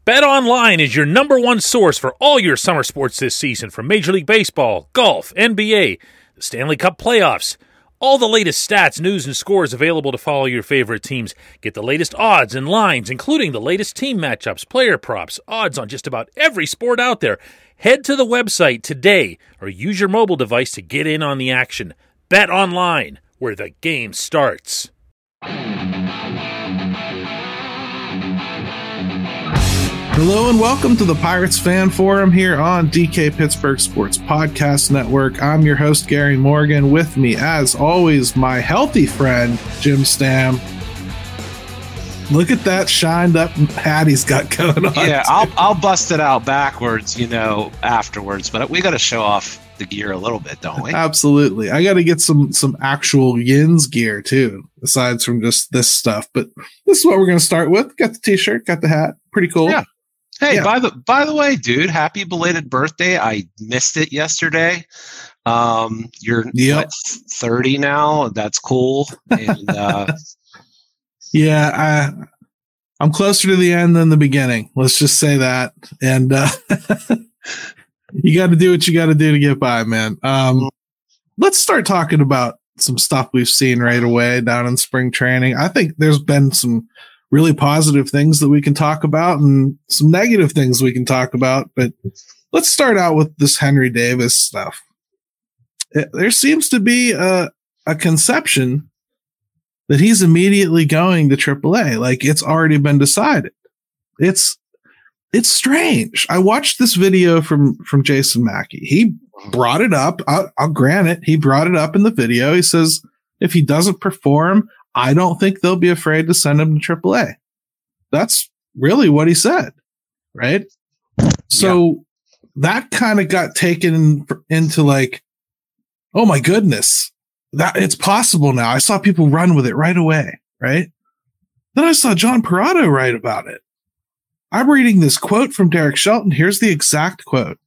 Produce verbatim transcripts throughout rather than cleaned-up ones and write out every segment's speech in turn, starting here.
BetOnline is your number one source for all your summer sports this season, from Major League Baseball, golf, N B A, the Stanley Cup playoffs. All the latest stats, news, and scores available to follow your favorite teams. Get the latest odds and lines, including the latest team matchups, player props, odds on just about every sport out there. Head to the website today or use your mobile device to get in on the action. BetOnline, where the game starts. Hello and welcome to the Pirates Fan Forum here on D K Pittsburgh Sports Podcast Network. I'm your host, Gary Morgan. With me, as always, my healthy friend, Jim Stam. Look at that shined up hat he's got going on. Yeah, I'll, I'll bust it out backwards, you know, afterwards. But we got to show off the gear a little bit, don't we? Absolutely. I got to get some some actual Yins gear, too, aside from just this stuff. But this is what we're going to start with. Got the T-shirt, got the hat. Pretty cool. Yeah. Hey, yeah. by the by the way, dude, happy belated birthday. I missed it yesterday. Um, you're yep. what, thirty now. That's cool. And uh, yeah, I, I'm closer to the end than the beginning. Let's just say that. And uh, you got to do what you got to do to get by, man. Um, let's start talking about some stuff we've seen right away down in spring training. I think there's been some really positive things that we can talk about and some negative things we can talk about. But let's start out with this Henry Davis stuff. It, there seems to be a, a conception that he's immediately going to triple A. Like, it's already been decided. It's, it's strange. I watched this video from, from Jason Mackey. He brought it up. I'll, I'll grant it. He brought it up in the video. He says, if he doesn't perform, I don't think they'll be afraid to send him to triple A. That's really what he said, right? So yeah. That kind of got taken into like, oh my goodness, that it's possible now. I saw people run with it right away, right? Then I saw John Parado write about it. I'm reading this quote from Derek Shelton. Here's the exact quote.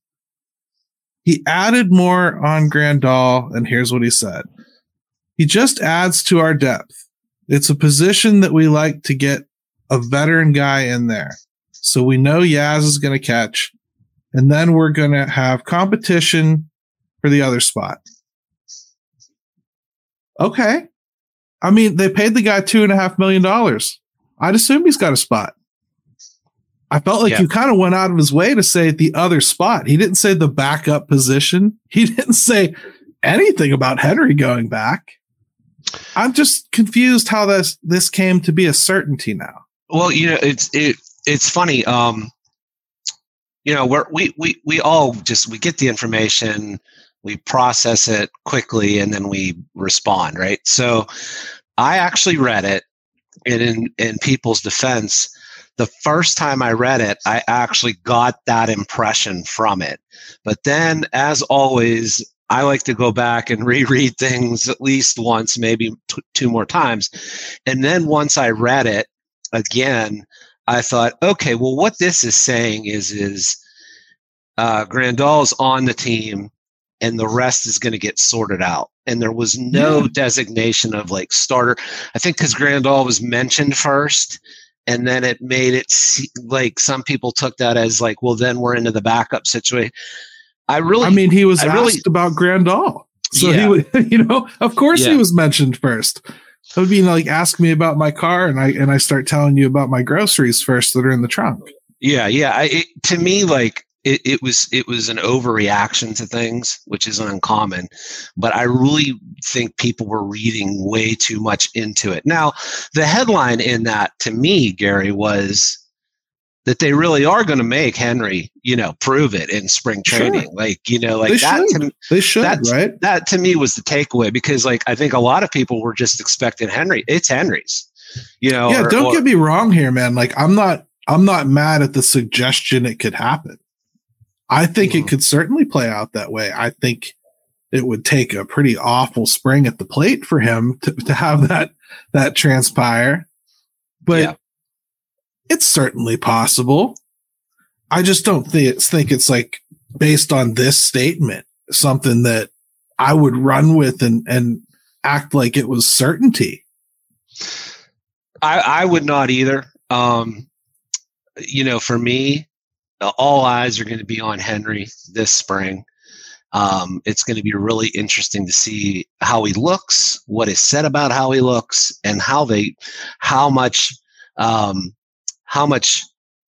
He added more on Grandal, and here's what he said. He just adds to our depth. It's a position that we like to get a veteran guy in there. So we know Yaz is going to catch, and then we're going to have competition for the other spot. Okay. I mean, they paid the guy two and a half million dollars. I'd assume he's got a spot. I felt like yeah. you kind of went out of his way to say the other spot. He didn't say the backup position. He didn't say anything about Henry going back. I'm just confused how this this came to be a certainty now. Well, you know, it's it it's funny. Um, you know, we're, we we we all just we get the information, we process it quickly, and then we respond, right? So, I actually read it, and in in people's defense, the first time I read it, I actually got that impression from it. But then, as always, I like to go back and reread things at least once, maybe t- two more times. And then once I read it again, I thought, okay, well, what this is saying is, is uh, Grandal's on the team and the rest is going to get sorted out. And there was no yeah. designation of like starter. I think because Grandal was mentioned first, and then it made it see, like some people took that as like, well, then we're into the backup situation. I really, I mean, he was I asked really, about Grandal. So yeah. he would, you know, of course yeah. he was mentioned first. It would be like, ask me about my car and I, and I start telling you about my groceries first that are in the trunk. Yeah. Yeah. I, it, to me, like it, it was, it was an overreaction to things, which is uncommon, but I really think people were reading way too much into it. Now, the headline in that to me, Gary, was that they really are going to make Henry, you know, prove it in spring training. Sure. Like, you know, like they that. Should. To, they should, that, right? That to me was the takeaway because like, I think a lot of people were just expecting Henry. It's Henry's, you know. Yeah. Or, don't or, get me wrong here, man. Like I'm not, I'm not mad at the suggestion it could happen. I think mm-hmm. it could certainly play out that way. I think it would take a pretty awful spring at the plate for him to, to have that, that transpire, but yeah. It's certainly possible. I just don't think it's, think it's like based on this statement, something that I would run with and, and act like it was certainty. I, I would not either. Um, you know, for me, all eyes are going to be on Henry this spring. Um, it's going to be really interesting to see how he looks, what is said about how he looks, and how they, how much, um, how much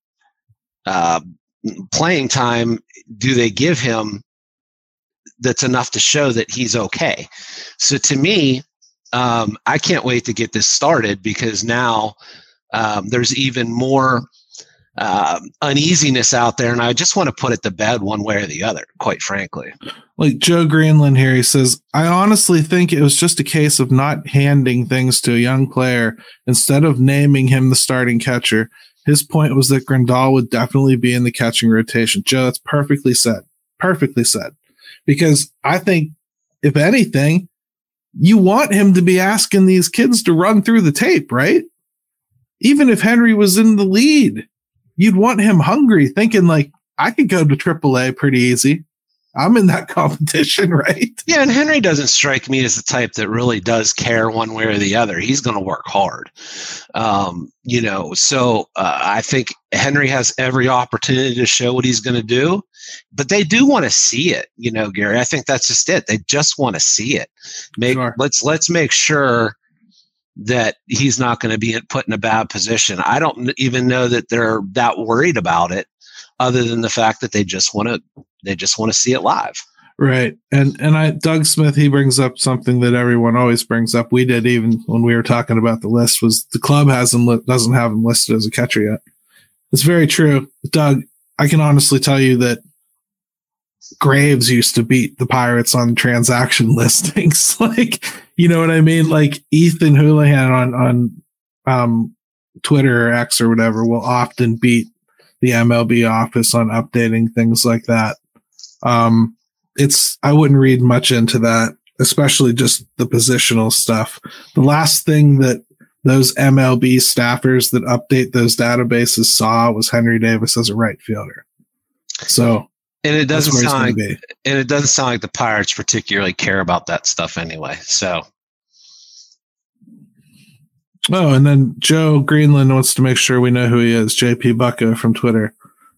uh, playing time do they give him that's enough to show that he's okay. So to me, um, I can't wait to get this started, because now um, there's even more uh, uneasiness out there, and I just want to put it to bed one way or the other, quite frankly. Like Joe Greenland here, he says, I honestly think it was just a case of not handing things to a young player instead of naming him the starting catcher. His point was that Grandal would definitely be in the catching rotation. Joe, that's perfectly said. Perfectly said. Because I think, if anything, you want him to be asking these kids to run through the tape, right? Even if Henry was in the lead, you'd want him hungry, thinking like, I could go to triple A pretty easy. I'm in that competition, right? Yeah, and Henry doesn't strike me as the type that really does care one way or the other. He's going to work hard. Um, you know, so uh, I think Henry has every opportunity to show what he's going to do, but they do want to see it, you know, Gary. I think that's just it. They just want to see it. Make sure. let's let's make sure that he's not going to be put in a bad position. I don't even know that they're that worried about it, other than the fact that they just want to they just want to see it live. Right. And and I Doug Smith, he brings up something that everyone always brings up. We did even when we were talking about the list, was the club has him li- doesn't have him listed as a catcher yet. It's very true. Doug, I can honestly tell you that Graves used to beat the Pirates on transaction listings. Like, you know what I mean? Like Ethan Houlihan on, on um, Twitter or X or whatever will often beat the M L B office on updating things like that. Um, it's, I wouldn't read much into that, especially just the positional stuff. The last thing that those M L B staffers that update those databases saw was Henry Davis as a right fielder. So, and it doesn't sound like, and it doesn't sound like the Pirates particularly care about that stuff anyway. So, oh, and then Joe Greenland wants to make sure we know who he is. J P Bucko from Twitter.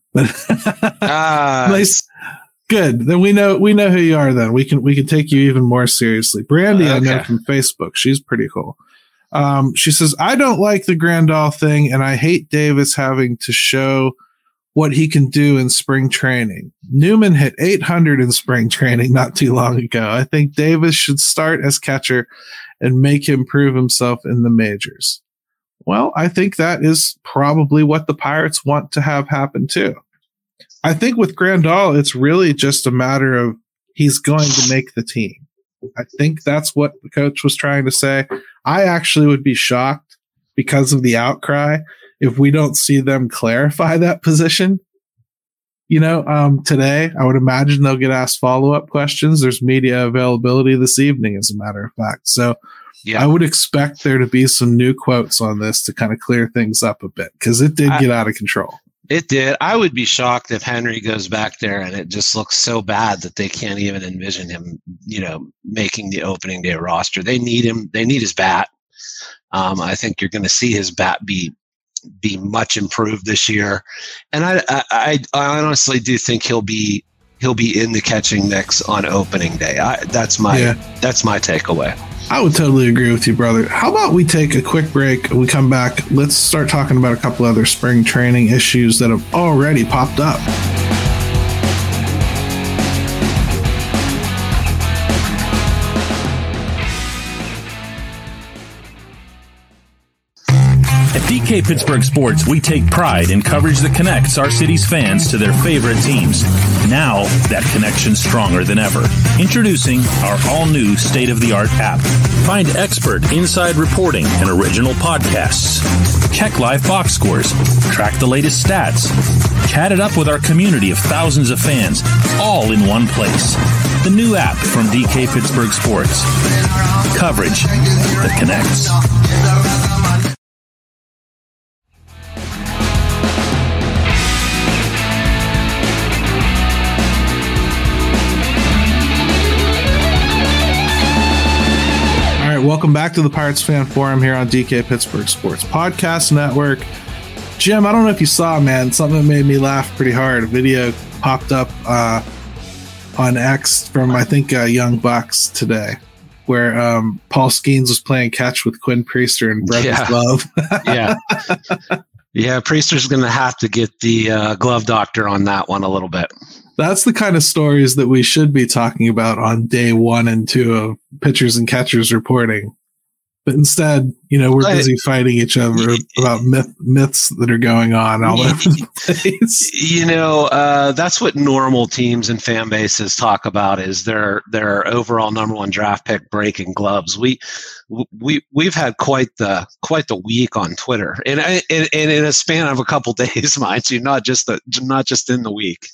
uh, nice. Good. Then we know we know who you are. Then we can we can take you even more seriously. Brandy, okay. I know from Facebook. She's pretty cool. Um, she says, I don't like the Grandal thing, and I hate Davis having to show what he can do in spring training. Newman hit eight hundred in spring training not too long ago. I think Davis should start as catcher and make him prove himself in the majors. Well, I think that is probably what the Pirates want to have happen too. I think with Grandal, it's really just a matter of he's going to make the team. I think that's what the coach was trying to say. I actually would be shocked because of the outcry if we don't see them clarify that position. You know, um, today, I would imagine they'll get asked follow-up questions. There's media availability this evening, as a matter of fact. So yeah. I would expect there to be some new quotes on this to kind of clear things up a bit, because it did I, get out of control. It did. I would be shocked if Henry goes back there and it just looks so bad that they can't even envision him, you know, making the opening day roster. They need him. They need his bat. Um, I think you're going to see his bat be be much improved this year, and I, I I honestly do think he'll be he'll be in the catching mix on opening day. I, that's my yeah. that's my takeaway. I would totally agree with you, brother. How about we take a quick break and we come back? Let's start talking about a couple other spring training issues that have already popped up. At D K Pittsburgh Sports, we take pride in coverage that connects our city's fans to their favorite teams. Now, that connection's stronger than ever. Introducing our all-new state-of-the-art app. Find expert inside reporting and original podcasts. Check live box scores. Track the latest stats. Chat it up with our community of thousands of fans, all in one place. The new app from D K Pittsburgh Sports. Coverage that connects. Welcome back to the Pirates Fan Forum here on D K Pittsburgh Sports Podcast Network. Jim, I don't know if you saw, man, something that made me laugh pretty hard. A video popped up uh, on X from, I think, uh, Young Bucks today, where um, Paul Skeens was playing catch with Quinn Priester and broke Yeah. his glove. Yeah. Yeah, Priester's going to have to get the uh, glove doctor on that one a little bit. That's the kind of stories that we should be talking about on day one and two of pitchers and catchers reporting. But instead, you know, we're busy fighting each other about myth, myths that are going on all over the place. You know, uh, that's what normal teams and fan bases talk about is their their overall number one draft pick breaking gloves. We we we've had quite the quite the week on Twitter, and and, and in a span of a couple days, mind you, not just the not just in the week.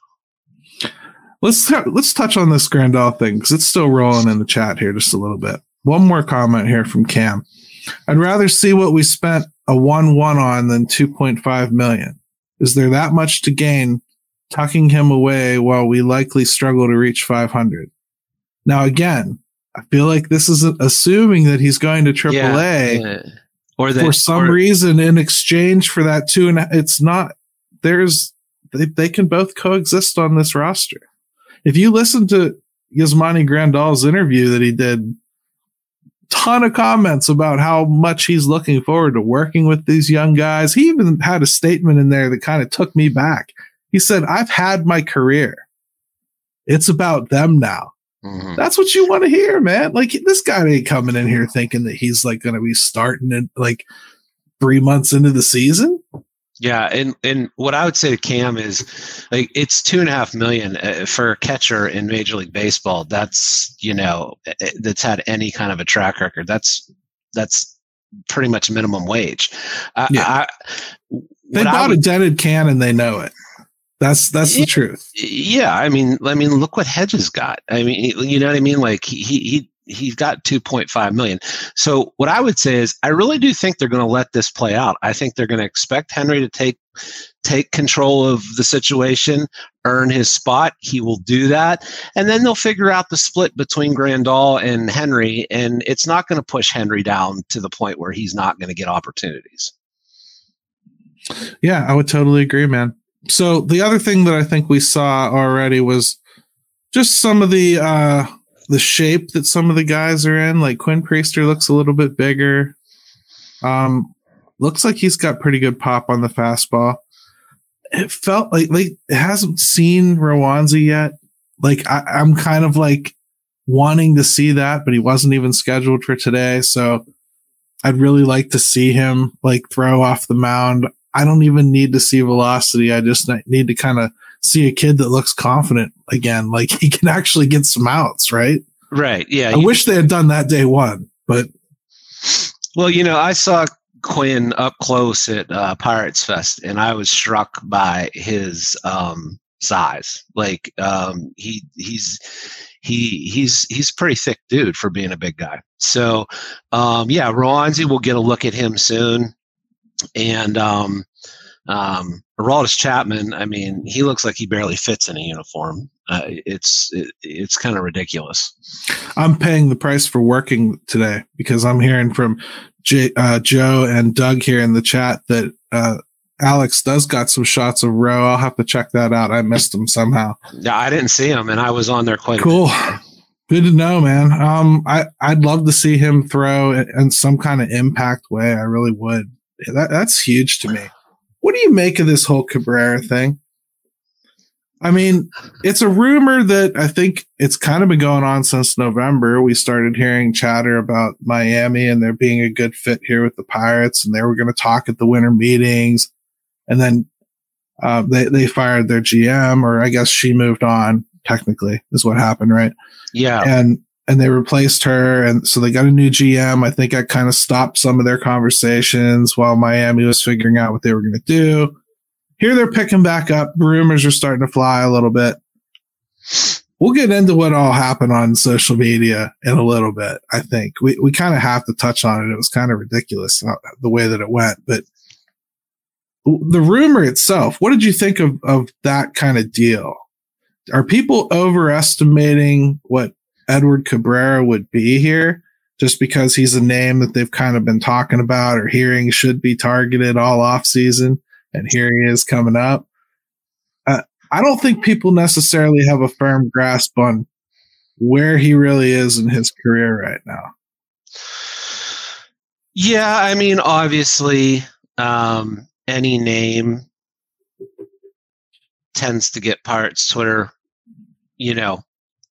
Let's let's touch on this Grandal thing because it's still rolling in the chat here just a little bit. One more comment here from Cam. I'd rather see what we spent a one one on than two point five million. Is there that much to gain tucking him away while we likely struggle to reach five hundred? Now, again, I feel like this is assuming that he's going to triple A yeah, yeah. or that, for some or, reason in exchange for that two and a, it's not, there's, they, they can both coexist on this roster. If you listen to Yasmani Grandal's interview that he did, ton of comments about how much he's looking forward to working with these young guys. He even had a statement in there that kind of took me back. He said, I've had my career. It's about them now. Mm-hmm. That's what you want to hear, man. Like, this guy ain't coming in here thinking that he's like going to be starting it like three months into the season. Yeah, and, and what I would say to Cam is, like, it's two and a half million uh, for a catcher in Major League Baseball. That's, you know, that's had any kind of a track record. That's that's pretty much minimum wage. I, yeah. I, they bought would, a dented can and they know it. That's that's yeah, the truth. Yeah, I mean, I mean, look what Hedges got. I mean, you know what I mean? Like he he. He's got two point five million. So what I would say is I really do think they're going to let this play out. I think they're going to expect Henry to take take control of the situation, earn his spot. He will do that. And then they'll figure out the split between Grandal and Henry. And it's not going to push Henry down to the point where he's not going to get opportunities. Yeah, I would totally agree, man. So the other thing that I think we saw already was just some of the uh, the shape that some of the guys are in. Like Quinn Priester looks a little bit bigger. Um, looks like he's got pretty good pop on the fastball. It felt like like it hasn't seen Rowanzi yet. Like I, I'm kind of like wanting to see that, but he wasn't even scheduled for today. So I'd really like to see him like throw off the mound. I don't even need to see velocity. I just need to kind of see a kid that looks confident again. Like he can actually get some outs, right? Right. Yeah. I wish they had done that day one, but. Well, you know, I saw Quinn up close at uh, Pirates Fest, and I was struck by his um, size. Like um, he he's he he's he's a pretty thick dude for being a big guy. So um, yeah, Rowanzi will get a look at him soon, and um, um, Aroldis Chapman. I mean, he looks like he barely fits in a uniform. Uh, it's it, it's kind of ridiculous. I'm paying the price for working today because I'm hearing from J, uh, Joe and Doug here in the chat that uh, Alex does got some shots of Rowe. I'll have to check that out. I missed them somehow. Yeah, I didn't see him, and I was on there quite cool. a bit. Good to know, man. Um, I I'd love to see him throw in, in some kind of impact way. I really would. That that's huge to me. What do you make of this whole Cabrera thing? I mean, it's a rumor that I think it's kind of been going on since November. We started hearing chatter about Miami and there being a good fit here with the Pirates, and they were going to talk at the winter meetings. And then uh, they, they fired their G M, or I guess she moved on, technically, is what happened, right? Yeah. And and they replaced her, and so they got a new G M. I think that kind of stopped some of their conversations while Miami was figuring out what they were going to do. Here they're picking back up. Rumors are starting to fly a little bit. We'll get into what all happened on social media in a little bit. I think we, we kind of have to touch on it. It was kind of ridiculous the way that it went, but the rumor itself, what did you think of, of that kind of deal? Are people overestimating what Edward Cabrera would be here? just because he's a name that they've kind of been talking about or hearing should be targeted all off season. And here he is coming up. Uh, I don't think people necessarily have a firm grasp on where he really is in his career right now. Yeah, I mean, obviously, um, any name tends to get Pirates Twitter, you know,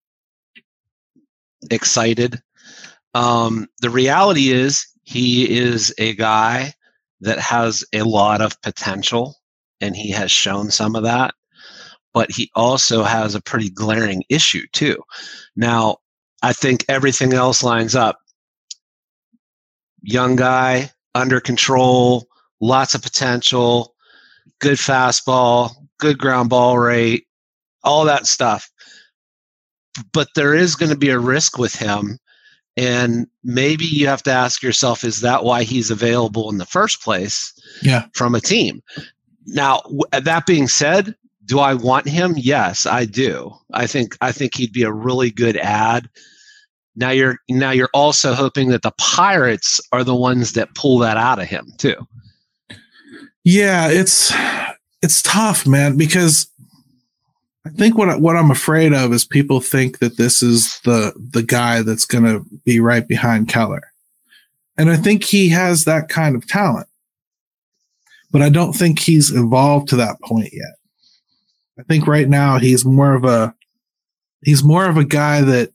excited. Um, the reality is he is a guy that has a lot of potential, and he has shown some of that, but he also has a pretty glaring issue too. Now, I think everything else lines up. Young guy, under control, lots of potential, good fastball, good ground ball rate, all that stuff. But there is going to be a risk with him. And maybe you have to ask yourself, is that why he's available in the first place yeah. from a team? Now, w- that being said, do I want him? Yes, I do. I think I think he'd be a really good ad. Now you're now you're also hoping that the Pirates are the ones that pull that out of him too. Yeah, it's it's tough, man, because I think what what I'm afraid of is people think that this is the the guy that's going to be right behind Keller. And I think he has that kind of talent. But I don't think he's evolved to that point yet. I think right now he's more of a he's more of a guy that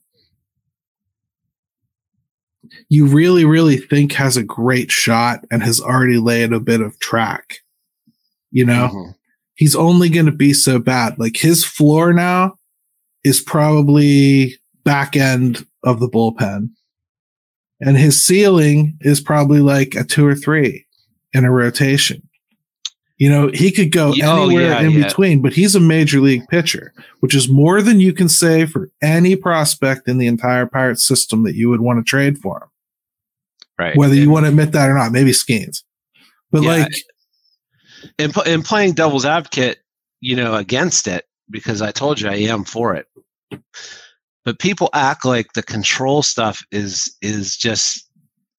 you really, really think has a great shot and has already laid a bit of track. You know, mm-hmm. He's only going to be so bad. Like his floor now is probably back end of the bullpen. And his ceiling is probably like a two or three in a rotation. You know, he could go oh, anywhere yeah, in yeah. between, but he's a major league pitcher, which is more than you can say for any prospect in the entire Pirates system that you would want to trade for him. Right. Whether and, you want to admit that or not, maybe Skeens. But yeah, like, in, in playing devil's advocate, you know, against it, because I told you I am for it. But people act like the control stuff is is just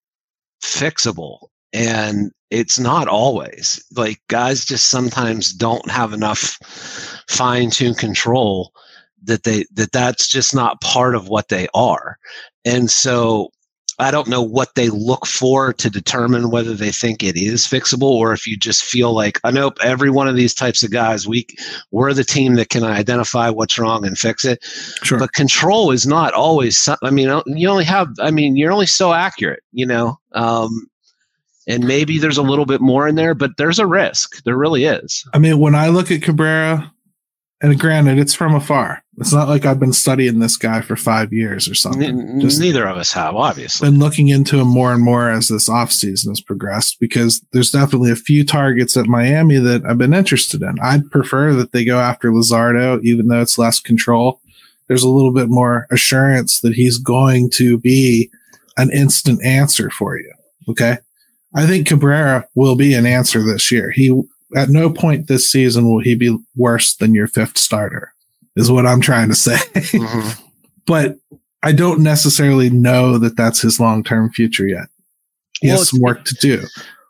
fixable. And it's not always. Like, guys just sometimes don't have enough fine-tuned control that they that that's just not part of what they are. And so I don't know what they look for to determine whether they think it is fixable, or if you just feel like, I know every one of these types of guys, we, we're the team that can identify what's wrong and fix it. Sure. But control is not always, I mean, you only have, I mean, you're only so accurate, you know, um, and maybe there's a little bit more in there, but there's a risk. There really is. I mean, when I look at Cabrera, and granted, it's from afar. It's not like I've been studying this guy for five years or something. N- Just neither of us have, obviously. Been looking into him more and more as this offseason has progressed, because there's definitely a few targets at Miami that I've been interested in. I'd prefer that they go after Luzardo, even though it's less control. There's a little bit more assurance that he's going to be an instant answer for you. Okay. I think Cabrera will be an answer this year. He, at no point this season will he be worse than your fifth starter, is what I'm trying to say. Mm-hmm. But I don't necessarily know that that's his long-term future yet. He well, has some work to do.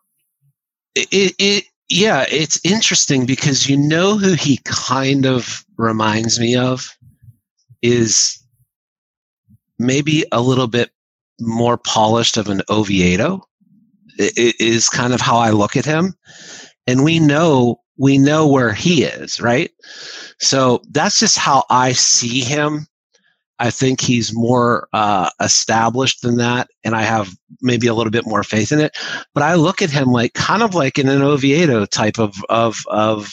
It, it, yeah, it's interesting because you know who he kind of reminds me of is maybe a little bit more polished of an Oviedo. It is kind of how I look at him. And we know, we know where he is, right? So that's just how I see him. I think he's more uh, established than that. And I have maybe a little bit more faith in it, but I look at him like kind of like in an Oviedo type of, of, of,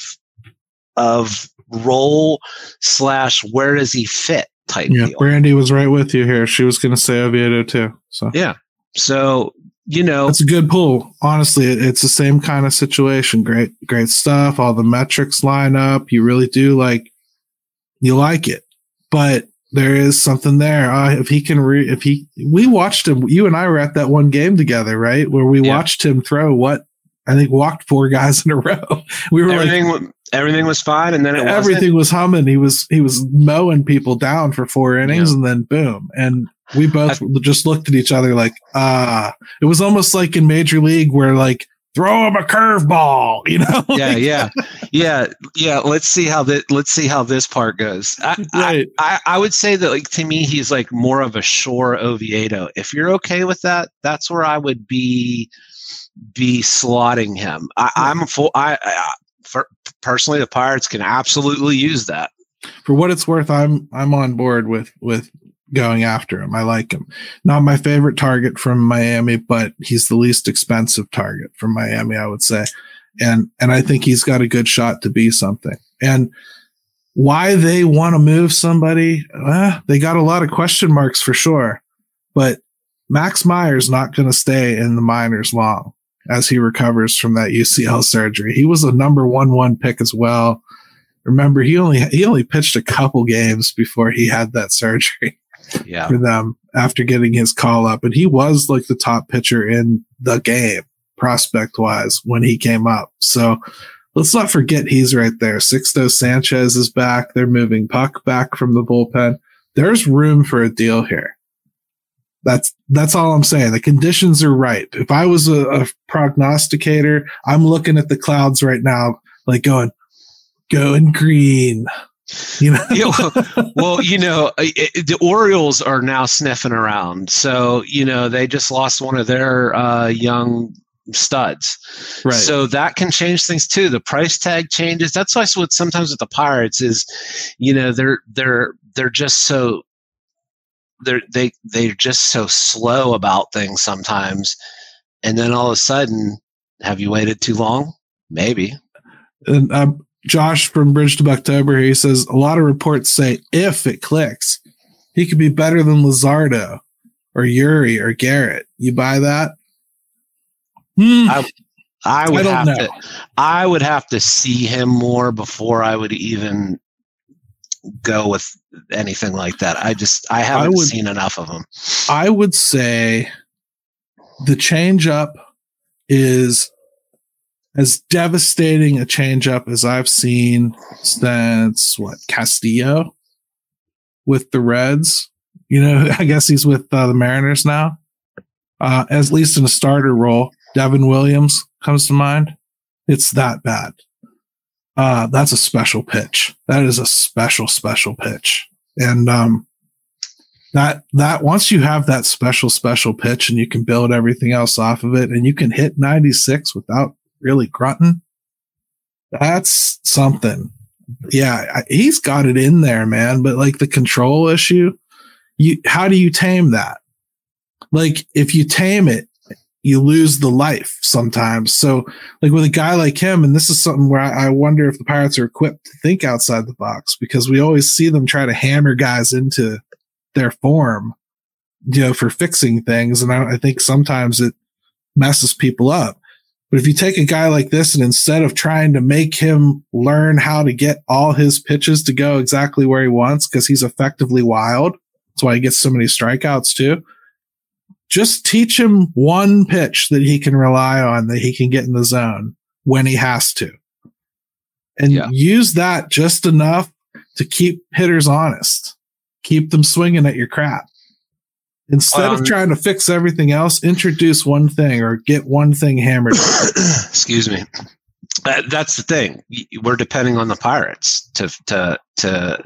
of role slash where does he fit type yeah, deal. Brandy was right with you here. She was going to say Oviedo too. So yeah. So, you know, it's a good pull. Honestly, it's the same kind of situation. Great, great stuff. All the metrics line up. You really do like, you like it, but there is something there. Uh, if he can, re- if he, we watched him, you and I were at that one game together, right? Where we yeah. watched him throw what I think walked four guys in a row. We were everything, like, everything was fine. And then it everything wasn't. was humming. He was, he was mowing people down for four innings yeah. and then boom. And We both I, just looked at each other like, ah, it was almost like in Major League where like, throw him a curveball, you know? Yeah, yeah, yeah, yeah. Let's see how that. Let's see how this part goes. I, right. I, I, I would say that, like, to me, he's like more of a Shore Oviedo. If you're okay with that, that's where I would be be slotting him. I, I'm full. I, I for, personally, the Pirates can absolutely use that. For what it's worth, I'm I'm on board with with. going after him. I like him. Not my favorite target from Miami, but he's the least expensive target from Miami, I would say. And and I think he's got a good shot to be something. And why they want to move somebody, eh, they got a lot of question marks for sure. But Max Meyer's not going to stay in the minors long as he recovers from that U C L surgery. He was a number one one pick as well. Remember, he only he only pitched a couple games before he had that surgery. Yeah. For them after getting his call up. And he was like the top pitcher in the game, prospect wise, when he came up. So let's not forget he's right there. Sixto Sanchez is back. They're moving Puck back from the bullpen. There's room for a deal here. That's that's all I'm saying. The conditions are right. If I was a, a prognosticator, I'm looking at the clouds right now, like going, going green. You know? yeah, well, you know, it, the Orioles are now sniffing around. So, you know, they just lost one of their uh, young studs. Right. So that can change things too. The price tag changes. That's why what sometimes with the Pirates is, you know, they're they're they're just so they're they they're just so slow about things sometimes. And then all of a sudden, have you waited too long? Maybe. And um Josh from Bridge to Bucktober, he says, a lot of reports say if it clicks, he could be better than Luzardo or Yuri or Garrett. You buy that? Hmm. I, I would I have know. to I would have to see him more before I would even go with anything like that. I just I haven't I would, seen enough of him. I would say the changeup is as devastating a changeup as I've seen since what Castillo with the Reds. You know, I guess he's with uh, the Mariners now, uh, at least in a starter role. Devin Williams comes to mind. It's that bad. Uh, that's a special pitch. That is a special, special pitch. And um, that that once you have that special, special pitch and you can build everything else off of it, and you can hit ninety-six without really grunting, that's something. Yeah, I, he's got it in there, man. But like the control issue, you how do you tame that? Like if you tame it, you lose the life sometimes. So like with a guy like him, and this is something where I, I wonder if the Pirates are equipped to think outside the box, because we always see them try to hammer guys into their form, you know, for fixing things. And I, I think sometimes it messes people up. But if you take a guy like this and instead of trying to make him learn how to get all his pitches to go exactly where he wants, because he's effectively wild, that's why he gets so many strikeouts too, just teach him one pitch that he can rely on, that he can get in the zone when he has to. And yeah. use that just enough to keep hitters honest, keep them swinging at your crap. Instead um, of trying to fix everything else, introduce one thing or get one thing hammered. Excuse me. Uh, that's the thing. We're depending on the Pirates to to to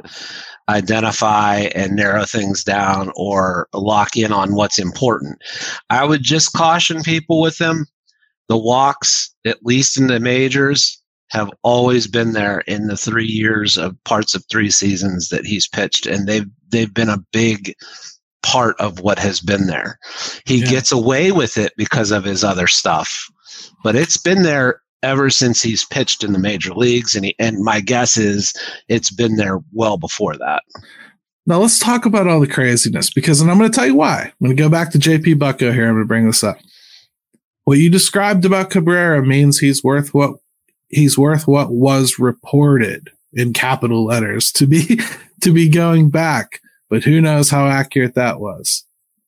identify and narrow things down or lock in on what's important. I would just caution people with them. The walks, at least in the majors, have always been there in the three years of parts of three seasons that he's pitched, and they've they've been a big part of what has been there. He yeah. gets away with it because of his other stuff, but it's been there ever since he's pitched in the major leagues, and he, and my guess is it's been there well before that. Now let's talk about all the craziness, because, and I'm going to tell you why. I'm going to go back to J P Bucko here. I'm going to bring this up. What you described about Cabrera means he's worth what he's worth what was reported in capital letters to be to be going back. But who knows how accurate that was.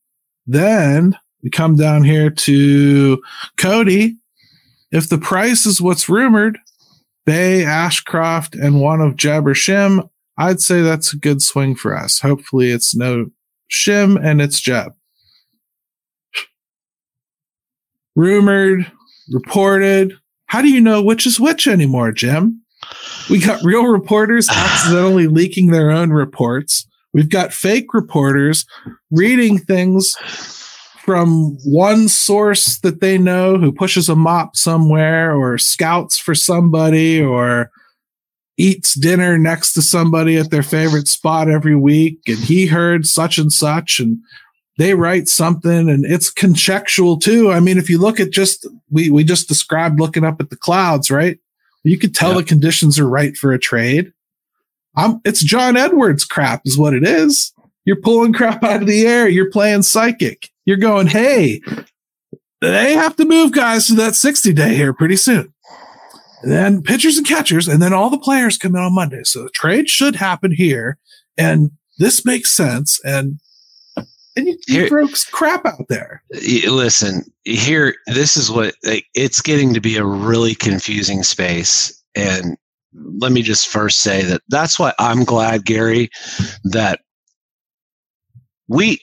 Then we come down here to Cody. If the price is what's rumored, Bay, Ashcroft, and one of Jeb or Shim, I'd say that's a good swing for us. Hopefully it's no Shim, and it's Jeb. Rumored, reported. How do you know which is which anymore, Jim? We got real reporters accidentally leaking their own reports. We've got fake reporters reading things from one source that they know who pushes a mop somewhere or scouts for somebody or eats dinner next to somebody at their favorite spot every week. And he heard such and such, and they write something, and it's conjectural too. I mean, if you look at just, we, we just described looking up at the clouds, right? You could tell yep. the conditions are right for a trade. I'm, it's John Edwards crap is what it is. You're pulling crap out of the air. You're playing psychic. You're going, hey, they have to move guys to that sixty day here pretty soon. And then pitchers and catchers, and then all the players come in on Monday. So the trade should happen here. And this makes sense. And and you, you throw crap out there. Listen, here, this is what, like, it's getting to be a really confusing space. And let me just first say that that's why I'm glad, Gary, that we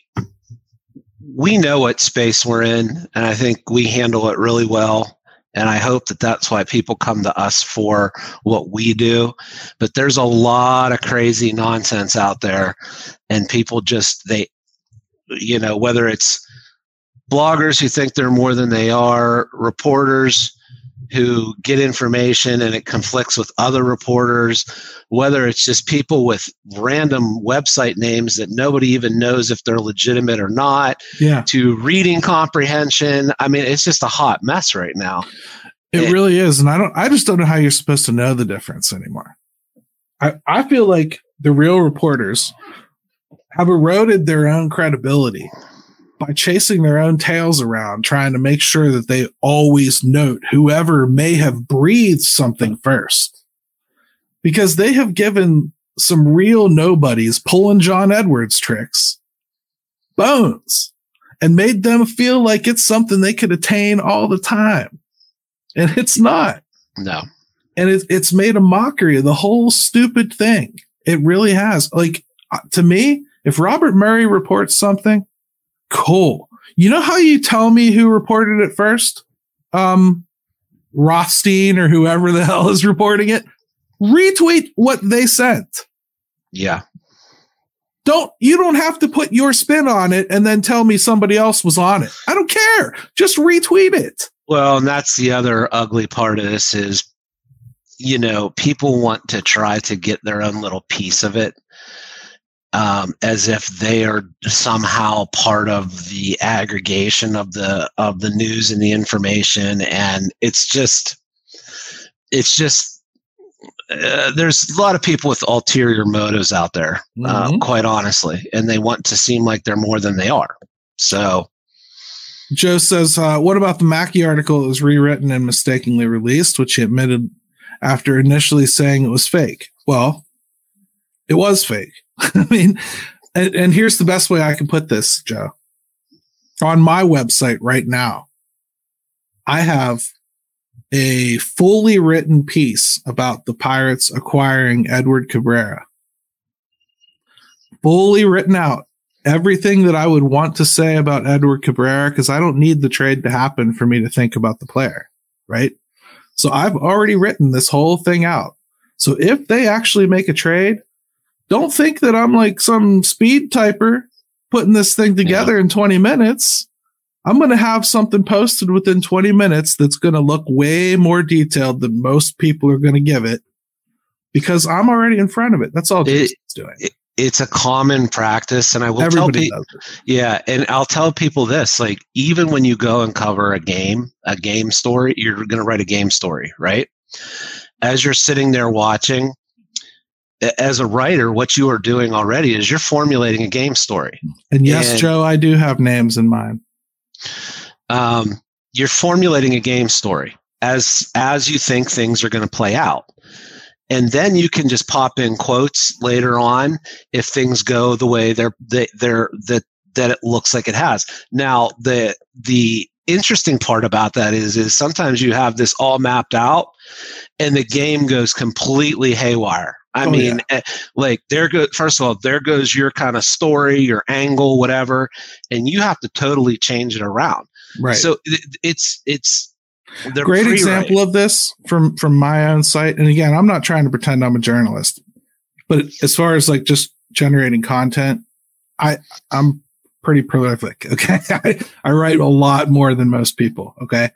we know what space we're in, and I think we handle it really well. And I hope that that's why people come to us for what we do. But there's a lot of crazy nonsense out there, and people just, they, you know, whether it's bloggers who think they're more than they are, reporters who get information and it conflicts with other reporters, whether it's just people with random website names that nobody even knows if they're legitimate or not, yeah. to reading comprehension. I mean, it's just a hot mess right now. It, it really is. And I don't, I just don't know how you're supposed to know the difference anymore. I, I feel like the real reporters have eroded their own credibility by chasing their own tails around, trying to make sure that they always note whoever may have breathed something first. Because they have given some real nobodies pulling John Edwards tricks bones and made them feel like it's something they could attain all the time. And it's not. No. And it, it's made a mockery of the whole stupid thing. It really has. Like, to me, if Robert Murray reports something, cool. You know how you tell me who reported it first? Um, Rothstein or whoever the hell is reporting it. Retweet what they sent. Yeah. Don't, you don't have to put your spin on it and then tell me somebody else was on it. I don't care. Just retweet it. Well, and that's the other ugly part of this is, you know, people want to try to get their own little piece of it. Um, as if they are somehow part of the aggregation of the of the news and the information, and it's just, it's just, uh, there's a lot of people with ulterior motives out there, mm-hmm. uh, quite honestly, and they want to seem like they're more than they are. So, Joe says, uh, "What about the Mackey article that was rewritten and mistakenly released, which he admitted after initially saying it was fake?" Well, it was fake. I mean, and, and here's the best way I can put this, Joe. On my website right now, I have a fully written piece about the Pirates acquiring Edward Cabrera. Fully written out. Everything that I would want to say about Edward Cabrera, because I don't need the trade to happen for me to think about the player, right? So I've already written this whole thing out. So if they actually make a trade, don't think that I'm like some speed typer putting this thing together yeah. in twenty minutes. I'm going to have something posted within twenty minutes that's going to look way more detailed than most people are going to give it because I'm already in front of it. That's all Jason's doing. It, it's a common practice, and I will Everybody tell people, does it. yeah, and I'll tell people this, like, even when you go and cover a game, a game story, you're going to write a game story, right? As you're sitting there watching, as a writer, what you are doing already is you're formulating a game story. And yes, and, Joe, I do have names in mind. Um, you're formulating a game story as as you think things are going to play out. And then you can just pop in quotes later on if things go the way they're they, they're that that it looks like it has. Now, the the interesting part about that is is sometimes you have this all mapped out and the game goes completely haywire. I Oh, mean, yeah. eh, like there goes, first of all, there goes your kind of story, your angle, whatever, and you have to totally change it around. Right. So it, it's, it's, they're Great pre-write. example of this from, from my own site. And again, I'm not trying to pretend I'm a journalist, but as far as like just generating content, I, I'm pretty prolific. Okay. I, I write a lot more than most people. Okay.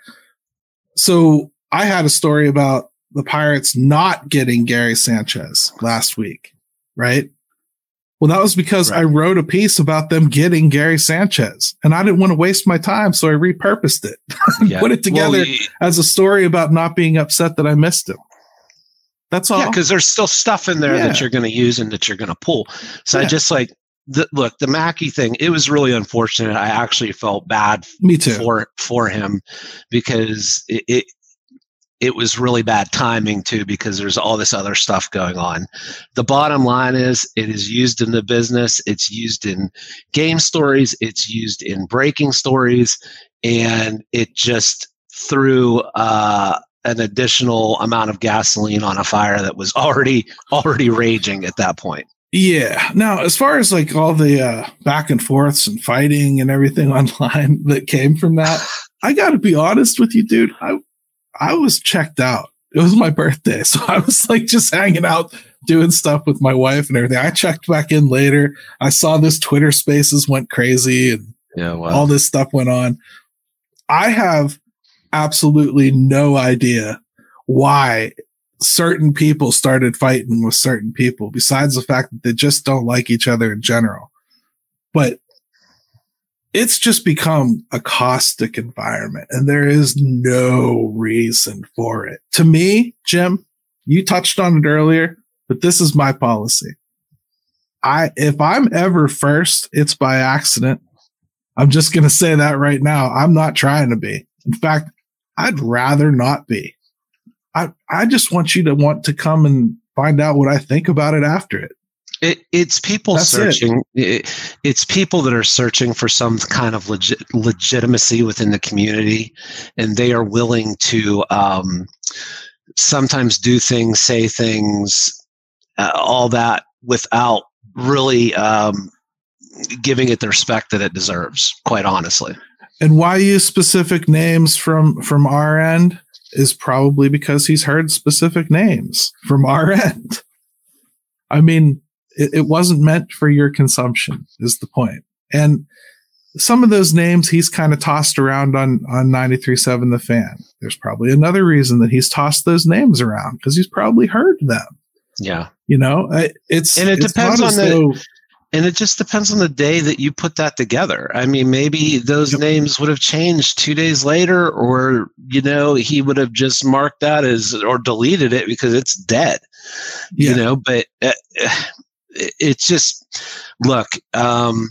So I had a story about the Pirates not getting Gary Sanchez last week, right? Well, that was because Right. I wrote a piece about them getting Gary Sanchez, and I didn't want to waste my time, so I repurposed it, Yeah. put it together Well, y- as a story about not being upset that I missed him. That's all. yeah, because there's still stuff in there Yeah. that you're going to use and that you're going to pull. So I Yeah. just like, the, look, the Mackey thing, it was really unfortunate. I actually felt bad Me too. for for him because it, it it was really bad timing too, because there's all this other stuff going on. The bottom line is it is used in the business. It's used in game stories. It's used in breaking stories. And it just threw uh, an additional amount of gasoline on a fire that was already already raging at that point. Yeah. Now, as far as like all the uh, back and forths and fighting and everything online that came from that, I got to be honest with you, dude. I I was checked out. It was my birthday, so I was like just hanging out, doing stuff with my wife and everything. I checked back in later. I saw this Twitter Spaces went crazy and Yeah, well, all this stuff went on. I have absolutely no idea why certain people started fighting with certain people, besides the fact that they just don't like each other in general. But it's just become a caustic environment, and there is no reason for it. To me, Jim, you touched on it earlier, but this is my policy. I, if I'm ever first, it's by accident. I'm just going to say that right now. I'm not trying to be. In fact, I'd rather not be. I, I just want you to want to come and find out what I think about it after it. It, it's people That's searching. It, it's people that are searching for some kind of legit, legitimacy within the community, and they are willing to um, sometimes do things, say things, uh, all that without really um, giving it the respect that it deserves. Quite honestly. And why use specific names from from our end is probably because he's heard specific names from our end. I mean, it, it wasn't meant for your consumption, is the point. And some of those names he's kind of tossed around on, on ninety-three point seven The Fan. There's probably another reason that he's tossed those names around, because he's probably heard them. Yeah. You know, it's, and it it's depends not on as the, though, and it just depends on the day that you put that together. I mean, maybe those Yep. names would have changed two days later, or, you know, he would have just marked that as, or deleted it because it's dead, yeah. you know, but uh, it's just, look, um,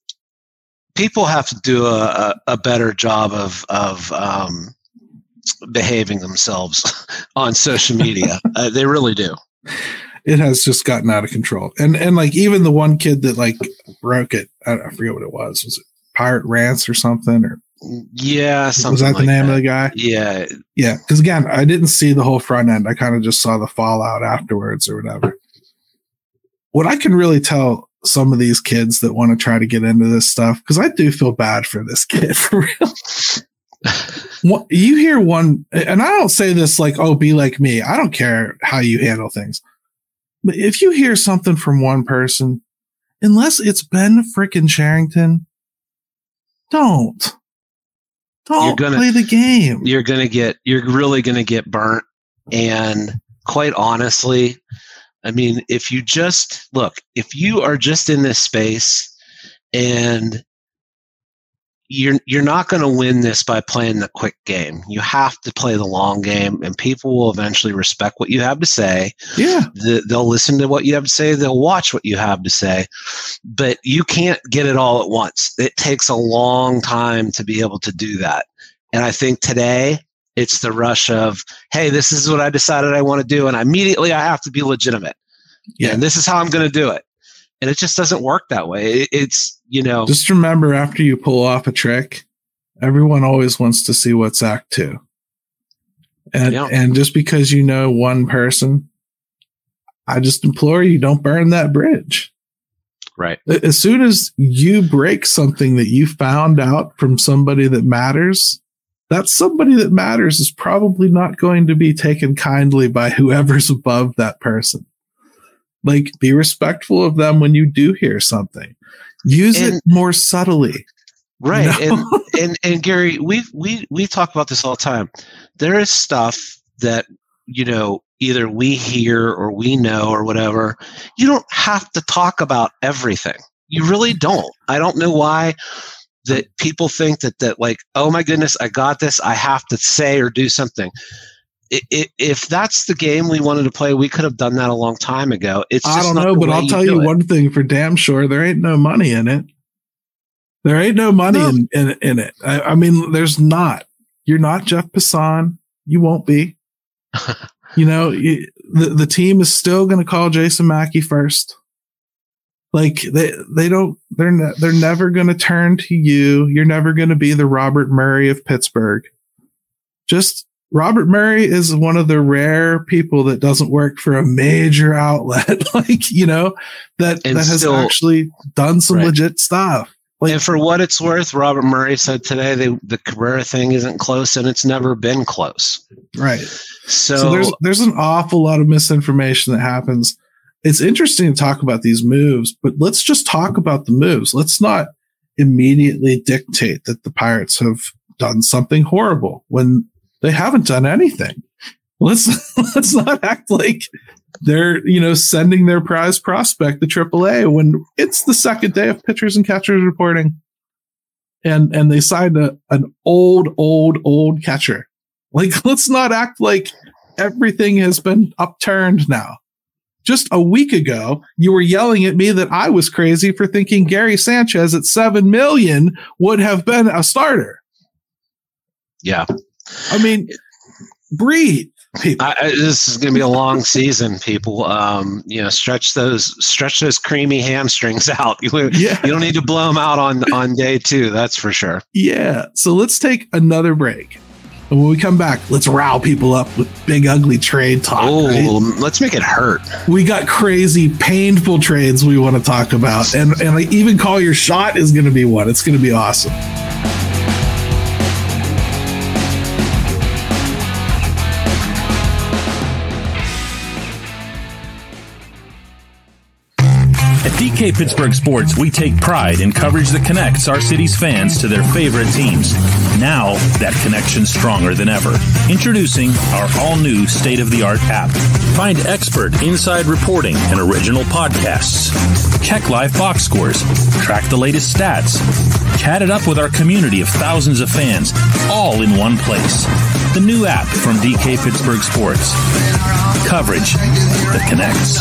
people have to do a, a, a better job of, of, um, behaving themselves on social media. uh, they really do. It has just gotten out of control. And and like even the one kid that like broke it, I, I forget what it was. Was it Pirate Rants or something? Or Yeah, something was that like the name that. of the guy? Yeah, Yeah. Because again, I didn't see the whole front end. I kind of just saw the fallout afterwards or whatever. What I can really tell some of these kids that want to try to get into this stuff, because I do feel bad for this kid for real. What, you hear one, and I don't say this like, oh, be like me. I don't care how you handle things. But if you hear something from one person, unless it's Ben frickin' Sherrington, don't. Don't You're gonna- play the game. you're gonna get, you're really gonna get burnt. And quite honestly, I mean, if you just look, if you are just in this space and you're you're not going to win this by playing the quick game. You have to play the long game, and people will eventually respect what you have to say. Yeah. The, they'll listen to what you have to say. They'll watch what you have to say. But you can't get it all at once. It takes a long time to be able to do that. And I think today it's the rush of, hey, this is what I decided I want to do, and immediately I have to be legitimate. Yeah. And this is how I'm going to do it. And it just doesn't work that way. It, it's, you know. Just remember, after you pull off a trick, everyone always wants to see what's act two. And Yeah. and just because you know one person, I just implore you, don't burn that bridge. Right. As soon as you break something that you found out from somebody that matters, that somebody that matters is probably not going to be taken kindly by whoever's above that person. Like, be respectful of them when you do hear something. Use and, it more subtly. Right. You know? And, and and Gary, we we we talk about this all the time. There is stuff that, you know, either we hear or we know or whatever. You don't have to talk about everything. You really don't. I don't know why that people think that, that like, oh my goodness, I got this. I have to say or do something. It, it, if that's the game we wanted to play, we could have done that a long time ago. It's just I don't not know, the but way I'll you tell do you it. one thing for damn sure. There ain't no money in it. There ain't no money No. in, in, in it. I, I mean, there's not. You're not Jeff Passan. You won't be. You know, you, the, the team is still going to call Jason Mackey first. Like they, they don't, they're, ne- they're never going to turn to you. You're never going to be the Robert Murray of Pittsburgh. Just Robert Murray is one of the rare people that doesn't work for a major outlet, like, you know, that, And that has still- actually done some Right. legit stuff. Like, And for what it's worth, Robert Murray said today they, the Cabrera thing isn't close, and it's never been close. right. So, So there's there's an awful lot of misinformation that happens. It's interesting to talk about these moves, but let's just talk about the moves. Let's not immediately dictate that the Pirates have done something horrible when they haven't done anything. Let's let's not act like they're, you know, sending their prize prospect to triple A when it's the second day of pitchers and catchers reporting. And and they signed a, an old, old, old catcher. Like, let's not act like everything has been upturned now. Just a week ago, you were yelling at me that I was crazy for thinking Gary Sanchez at seven million would have been a starter. yeah. I mean, breathe, people. I, I, this is going to be a long season, people. Um, you know, stretch those stretch those creamy hamstrings out. You, Yeah. you don't need to blow them out on, on day two, that's for sure. Yeah. So let's take another break. And when we come back, let's rile people up with big, ugly trade talk. Oh, right? let's make it hurt. We got crazy, painful trades we want to talk about. And, and like, even Call Your Shot is going to be one. It's going to be awesome. At D K Pittsburgh Sports, we take pride in coverage that connects our city's fans to their favorite teams. Now, that connection's stronger than ever. Introducing our all-new state-of-the-art app. Find expert inside reporting and original podcasts. Check live box scores. Track the latest stats. Chat it up with our community of thousands of fans, all in one place. The new app from D K Pittsburgh Sports. Coverage that connects.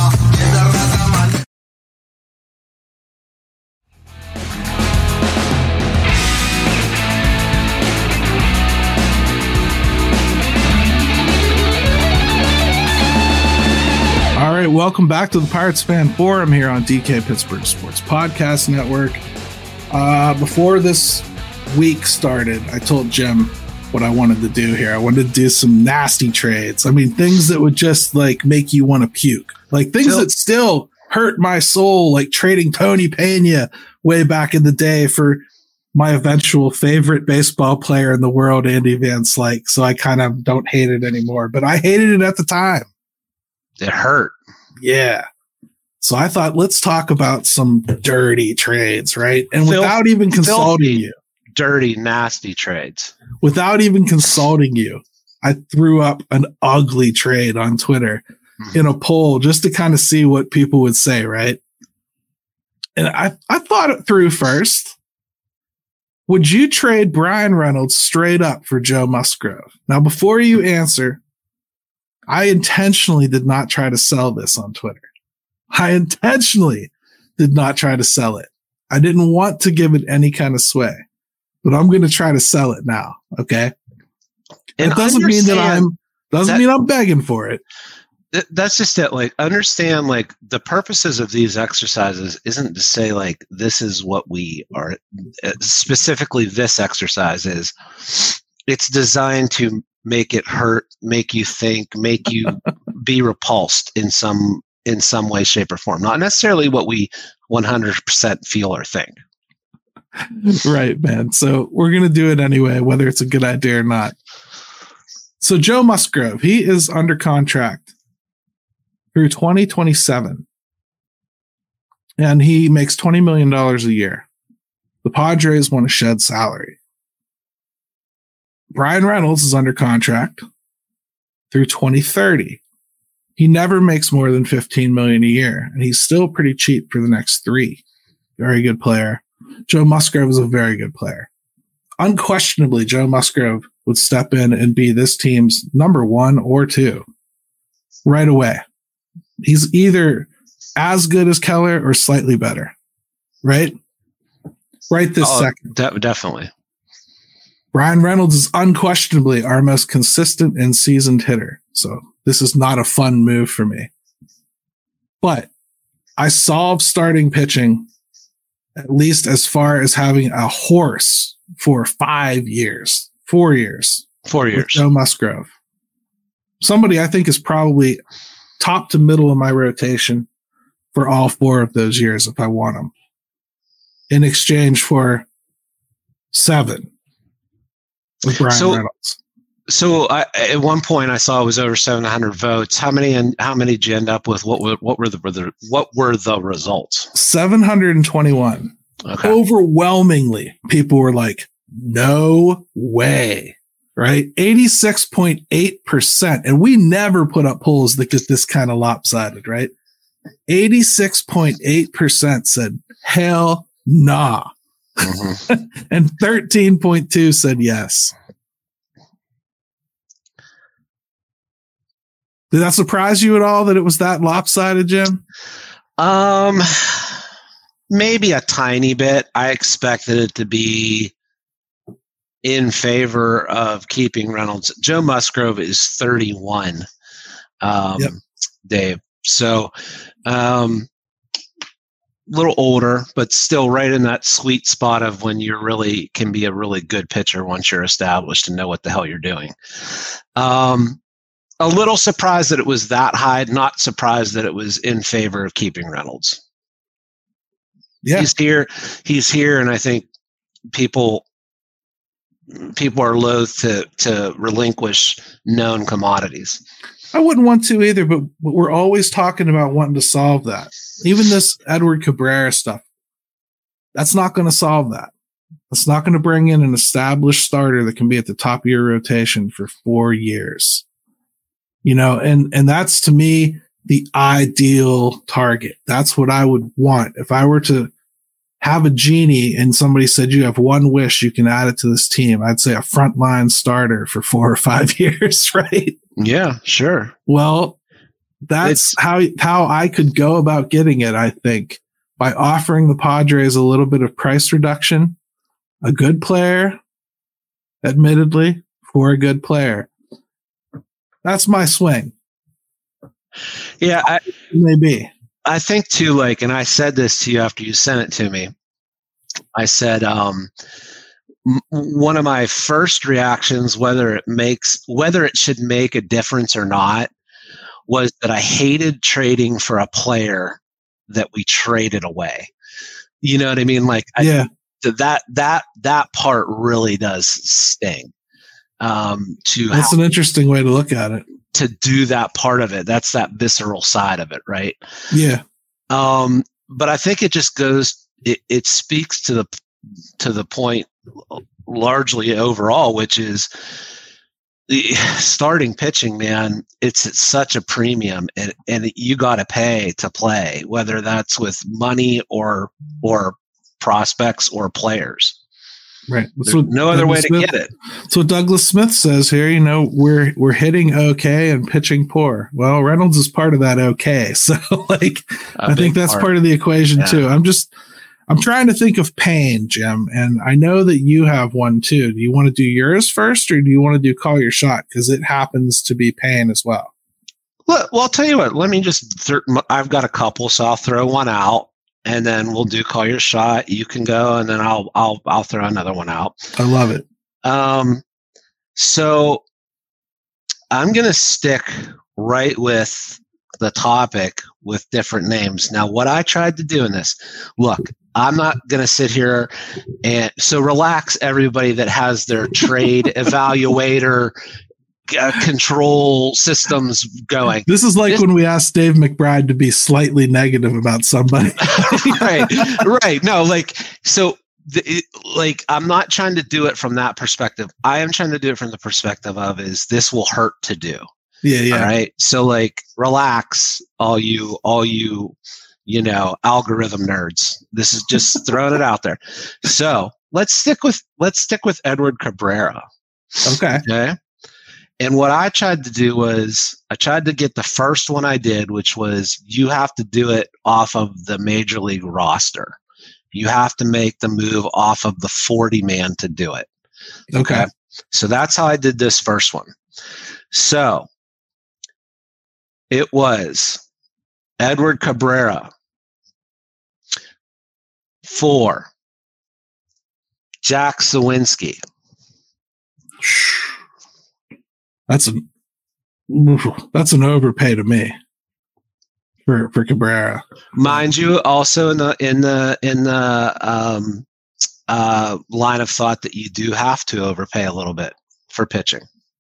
All right, welcome back to the Pirates Fan Forum here on D K Pittsburgh Sports Podcast Network. Uh, before this week started, I told Jim what I wanted to do here. I wanted to do some nasty trades. I mean, things that would just like make you want to puke, like things Phil- that still hurt my soul, like trading Tony Pena way back in the day for my eventual favorite baseball player in the world, Andy Van Slyke. So I kind of don't hate it anymore, but I hated it at the time. It hurt. Yeah. So I thought, let's talk about some dirty trades, right? And Filth- without even consulting filthy. you, Dirty, nasty trades. without even consulting you, I threw up an ugly trade on Twitter Mhm. in a poll just to kind of see what people would say, right? And I, I thought it through first. Would you trade Brian Reynolds straight up for Joe Musgrove? Now, before you answer, I intentionally did not try to sell this on Twitter. I intentionally did not try to sell it. I didn't want to give it any kind of sway, but I'm going to try to sell it now. Okay. And That doesn't mean that understand- I'm, doesn't that- mean I'm begging for it. Th- that's just it. Like, understand, like, the purposes of these exercises isn't to say, like, this is what we are, uh, specifically this exercise is. It's designed to make it hurt, make you think, make you be repulsed in some in some way, shape, or form. Not necessarily what we one hundred percent feel or think. Right, man. So we're going to do it anyway, whether it's a good idea or not. So Joe Musgrove, he is under contract through twenty twenty-seven. And he makes twenty million dollars a year. The Padres want to shed salary. Bryan Reynolds is under contract through twenty thirty. He never makes more than fifteen million dollars a year, and he's still pretty cheap for the next three. Very good player. Joe Musgrove is a very good player. Unquestionably, Joe Musgrove would step in and be this team's number one or two right away. He's either as good as Keller or slightly better, right? Right this oh, second. De- definitely. Bryan Reynolds is unquestionably our most consistent and seasoned hitter. So this is not a fun move for me. But I solve starting pitching at least as far as having a horse for five years, four years. Four years. Joe Musgrove. Somebody I think is probably top to middle of my rotation for all four of those years if I want them. In exchange for seven with Bryan so, Reynolds. So I, at one point I saw it was over seven hundred votes. How many and how many did you end up with? What were what were the, were the what were the results? seven hundred twenty-one. Okay. Overwhelmingly, people were like, "No way!" Right? eighty-six point eight percent, and we never put up polls that get this kind of lopsided, right? eighty-six point eight percent said, "Hell nah," mm-hmm. and thirteen point two said yes. Did that surprise you at all that it was that lopsided, Jim? Um, maybe a tiny bit. I expected it to be in favor of keeping Reynolds. Joe Musgrove is thirty-one, um, yep. Dave. So, um, a little older, but still right in that sweet spot of when you really can be a really good pitcher once you're established and know what the hell you're doing. Um, A little surprised that it was that high, not surprised that it was in favor of keeping Reynolds. Yeah. He's here, he's here, and I think people people are loath to to relinquish known commodities. I wouldn't want to either, but we're always talking about wanting to solve that. Even this Edward Cabrera stuff, that's not going to solve that. It's not going to bring in an established starter that can be at the top of your rotation for four years. You know, and, and that's to me the ideal target. That's what I would want. If I were to have a genie and somebody said, you have one wish, you can add it to this team, I'd say a frontline starter for four or five years, right? Yeah, sure. Well, that's it's- how, how I could go about getting it, I think, by offering the Padres a little bit of price reduction, a good player, admittedly, for a good player. That's my swing. Yeah, I, maybe. I think too, like, and I said this to you after you sent it to me. I said, um, m- one of my first reactions, whether it makes, whether it should make a difference or not, was that I hated trading for a player that we traded away. You know what I mean? Like, yeah, I, that that that part really does sting. Um, to that's how, an interesting way to look at it. To do that part of it, that's that visceral side of it, right? Yeah. Um, but I think it just goes. It, it speaks to the to the point largely overall, which is the starting pitching. Man, it's at such a premium, and and you got to pay to play, whether that's with money or or prospects or players. Right. There's no other way to Smith, get it. So Douglas Smith says here, you know, we're we're hitting okay and pitching poor. Well, Reynolds is part of that okay. So like a I think that's part. part of the equation yeah. too. I'm just I'm trying to think of pain, Jim, and I know that you have one too. Do you want to do yours first or do you want to do call your shot? Because it happens to be pain as well. Well, well, I'll tell you what, let me just th- I've got a couple, so I'll throw one out. And then we'll do call your shot. You can go, and then I'll I'll I'll throw another one out. I love it. Um, so I'm gonna stick right with the topic with different names. Now, what I tried to do in this, look, I'm not going to sit here and so relax everybody that has their trade evaluator uh, control systems going. This is like this, when we asked Dave McBride to be slightly negative about somebody. right, right. No, like, so the, it, like, I'm not trying to do it from that perspective. I am trying to do it from the perspective of is this will hurt to do. Yeah, yeah. All right. So like, relax, all you, all you, you know, algorithm nerds. This is just throwing it out there. So let's stick with let's stick with Edward Cabrera. Okay. Okay. And what I tried to do was I tried to get the first one I did, which was you have to do it off of the major league roster. You have to make the move off of the forty man to do it. Okay. Okay. So that's how I did this first one. So it was Edward Cabrera for Jack Suwinski. That's an that's an overpay to me for for Cabrera. Mind you, also in the in the in the um, uh, line of thought that you do have to overpay a little bit for pitching.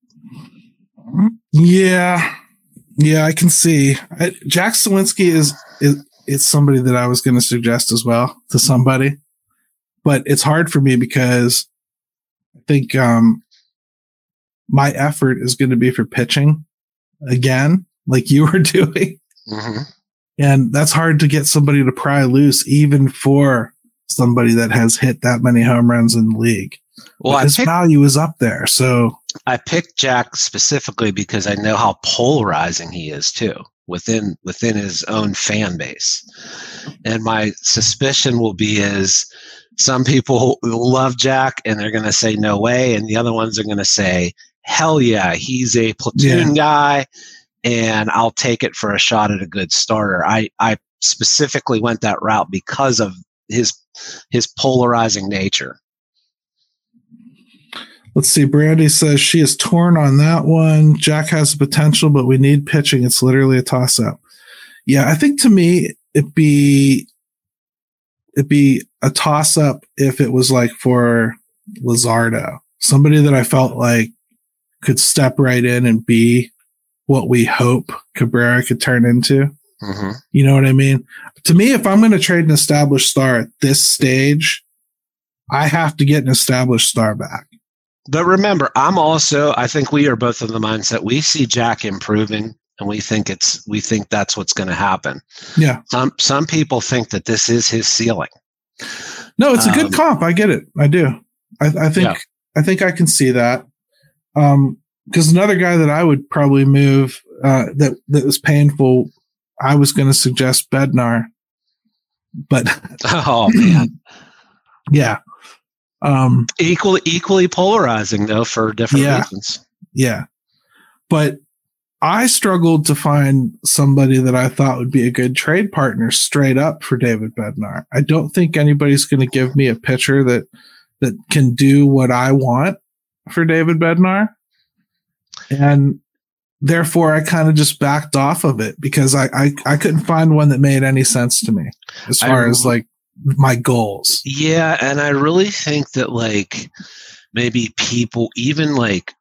Yeah. Yeah, I can see. I, Jack Suwinski is, is is somebody that I was going to suggest as well to somebody, but it's hard for me because I think um, my effort is going to be for pitching again, like you were doing, mm-hmm. and that's hard to get somebody to pry loose, even for somebody that has hit that many home runs in the league. Well, his picked, value is up there. So I picked Jack specifically because I know how polarizing he is too within within his own fan base. And my suspicion will be is some people love Jack and they're going to say no way, and the other ones are going to say hell yeah, he's a platoon yeah. guy, and I'll take it for a shot at a good starter. I I specifically went that route because of his his polarizing nature. Let's see. Brandy says she is torn on that one. Jack has the potential, but we need pitching. It's literally a toss-up. Yeah, I think to me it'd be it'd be a toss-up if it was like for Luzardo, somebody that I felt like could step right in and be what we hope Cabrera could turn into. Mm-hmm. You know what I mean? To me, if I'm going to trade an established star at this stage, I have to get an established star back. But remember, I'm also, I think we are both in the mindset we see Jack improving and we think it's, we think that's what's going to happen. Yeah. Some, some people think that this is his ceiling. No, it's a good um, comp. I get it. I do. I, I think, yeah. I think I can see that. Um, cause another guy that I would probably move, uh, that, that was painful, I was going to suggest Bednar, but oh man. Yeah. Um, equally, equally polarizing though for different yeah, reasons. Yeah. But I struggled to find somebody that I thought would be a good trade partner straight up for David Bednar. I don't think anybody's going to give me a pitcher that, that can do what I want for David Bednar. And therefore I kind of just backed off of it because I, I, I couldn't find one that made any sense to me as far I, as like my goals. Yeah. And I really think that like maybe people, even like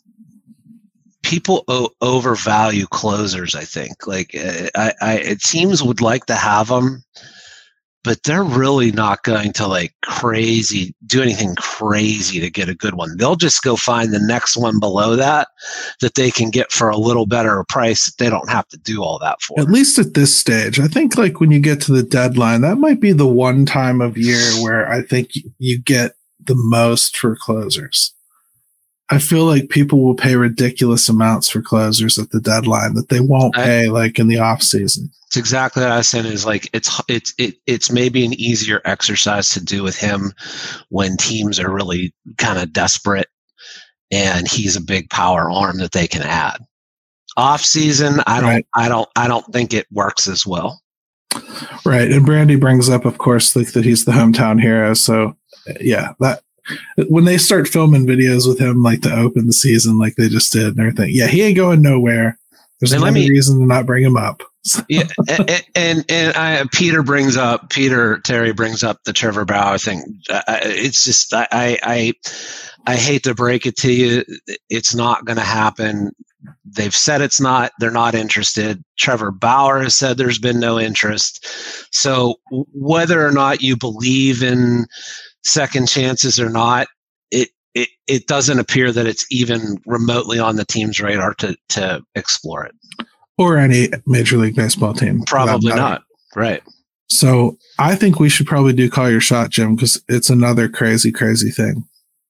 people o- overvalue closers. I think like I, I, it seems would like to have them, but they're really not going to like crazy do anything crazy to get a good one. They'll just go find the next one below that that they can get for a little better price that they don't have to do all that for. At least at this stage, I think like when you get to the deadline, that might be the one time of year where I think you get the most for closers. I feel like people will pay ridiculous amounts for closers at the deadline that they won't pay I, like in the off season. It's exactly what I was saying is like, it's, it's, it, it's maybe an easier exercise to do with him when teams are really kind of desperate and he's a big power arm that they can add. Off season, I don't, right. I don't, I don't think it works as well. Right. And Brandy brings up, of course, like that he's the hometown hero. So yeah, that, when they start filming videos with him, like to open the season, like they just did and everything. Yeah, he ain't going nowhere. There's no me, reason to not bring him up. So. Yeah, and and, and I, Peter brings up Peter Terry brings up the Trevor Bauer thing. Uh, it's just I, I I hate to break it to you, it's not going to happen. They've said it's not. They're not interested. Trevor Bauer has said there's been no interest. So whether or not you believe in second chances or not, it it it doesn't appear that it's even remotely on the team's radar to to explore it. Or any Major League Baseball team. Probably not. Right. So I think we should probably do Call Your Shot, Jim, because it's another crazy, crazy thing.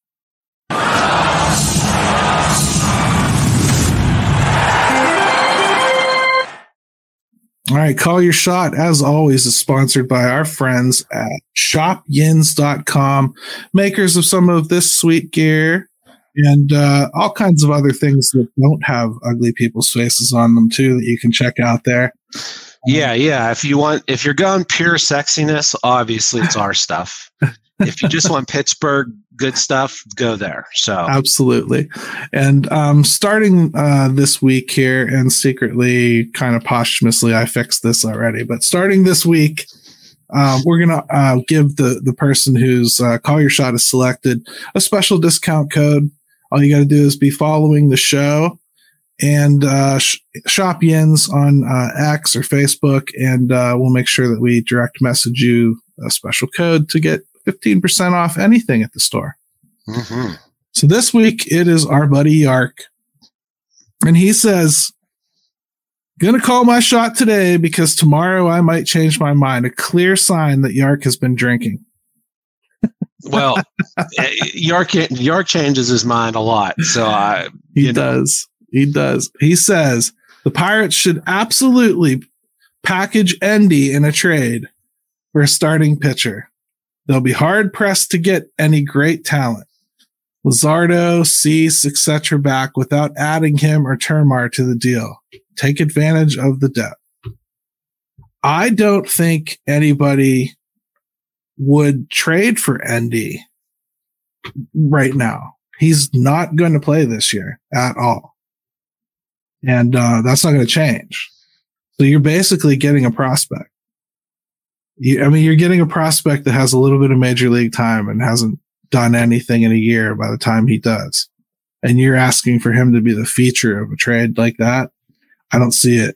All right, Call Your Shot, as always, is sponsored by our friends at shop yins dot com, makers of some of this sweet gear and uh, all kinds of other things that don't have ugly people's faces on them, too, that you can check out there. Yeah, yeah. If you want, if you're going pure sexiness, obviously it's our stuff. If you just want Pittsburgh good stuff, go there. So absolutely. And um, starting uh, this week here, and secretly, kind of posthumously, I fixed this already. But starting this week, um, we're gonna uh, give the the person whose uh, Call Your Shot is selected a special discount code. All you got to do is be following the show and uh, sh- Shop Yins on uh, X or Facebook, and uh, we'll make sure that we direct message you a special code to get fifteen percent off anything at the store. Mm-hmm. So this week it is our buddy Yark, and he says, "Gonna call my shot today because tomorrow I might change my mind." A clear sign that Yark has been drinking. Well, Yark Yark changes his mind a lot, so I he does. Know. He does. He says the Pirates should absolutely package Endy in a trade for a starting pitcher. They'll be hard pressed to get any great talent, Luzardo, Cease, et cetera, back without adding him or Termar to the deal. Take advantage of the depth. I don't think anybody would trade for Endy right now. He's not going to play this year at all. And uh, that's not going to change. So you're basically getting a prospect. You, I mean, you're getting a prospect that has a little bit of major league time and hasn't done anything in a year by the time he does. And you're asking for him to be the feature of a trade like that. I don't see it.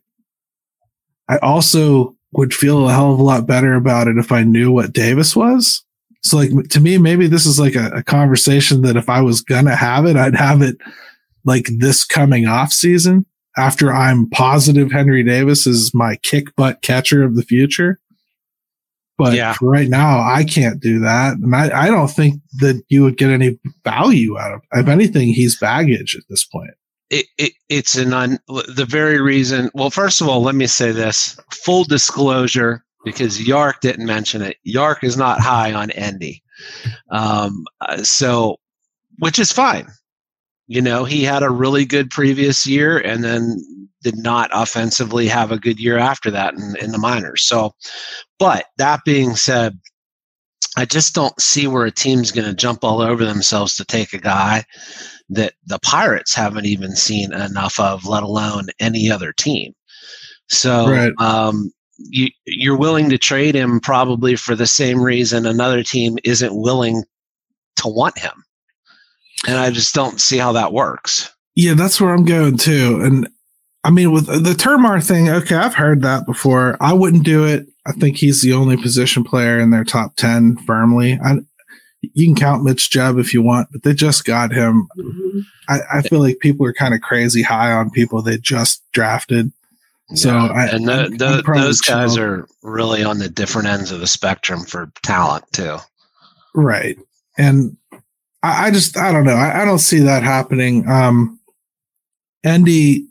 I also would feel a hell of a lot better about it if I knew what Davis was. So like, to me, maybe this is like a, a conversation that if I was going to have it, I'd have it like this coming off season after I'm positive Henry Davis is my kick butt catcher of the future. But yeah. For right now, I can't do that. And I, I don't think that you would get any value out of it. If anything, he's baggage at this point. It, it it's an un, the very reason. Well, first of all, let me say this: full disclosure, because Yark didn't mention it. Yark is not high on Endy, um, so which is fine. You know, he had a really good previous year, and then did not offensively have a good year after that in, in the minors. So, but that being said, I just don't see where a team's going to jump all over themselves to take a guy that the Pirates haven't even seen enough of, let alone any other team. So right. um, you, you're willing to trade him probably for the same reason another team isn't willing to want him. And I just don't see how that works. Yeah, that's where I'm going too. And I mean, with the Termar thing, okay, I've heard that before. I wouldn't do it. I think he's the only position player in their top ten firmly. I, you can count Mitch Jebb if you want, but they just got him. Mm-hmm. I, I feel like people are kind of crazy high on people they just drafted. So, yeah, I, and the, the, those guys chill. Are really on the different ends of the spectrum for talent too. Right. And I, I just, I don't know. I, I don't see that happening. Um, Endy,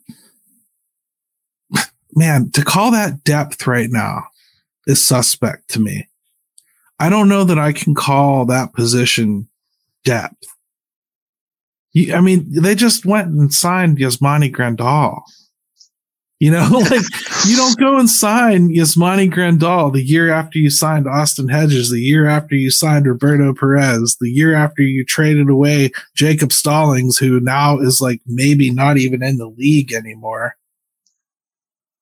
man, to call that depth right now is suspect to me. I don't know that I can call that position depth. You, I mean, they just went and signed Yasmani Grandal. You know, like you don't go and sign Yasmani Grandal the year after you signed Austin Hedges, the year after you signed Roberto Perez, the year after you traded away Jacob Stallings, who now is like maybe not even in the league anymore.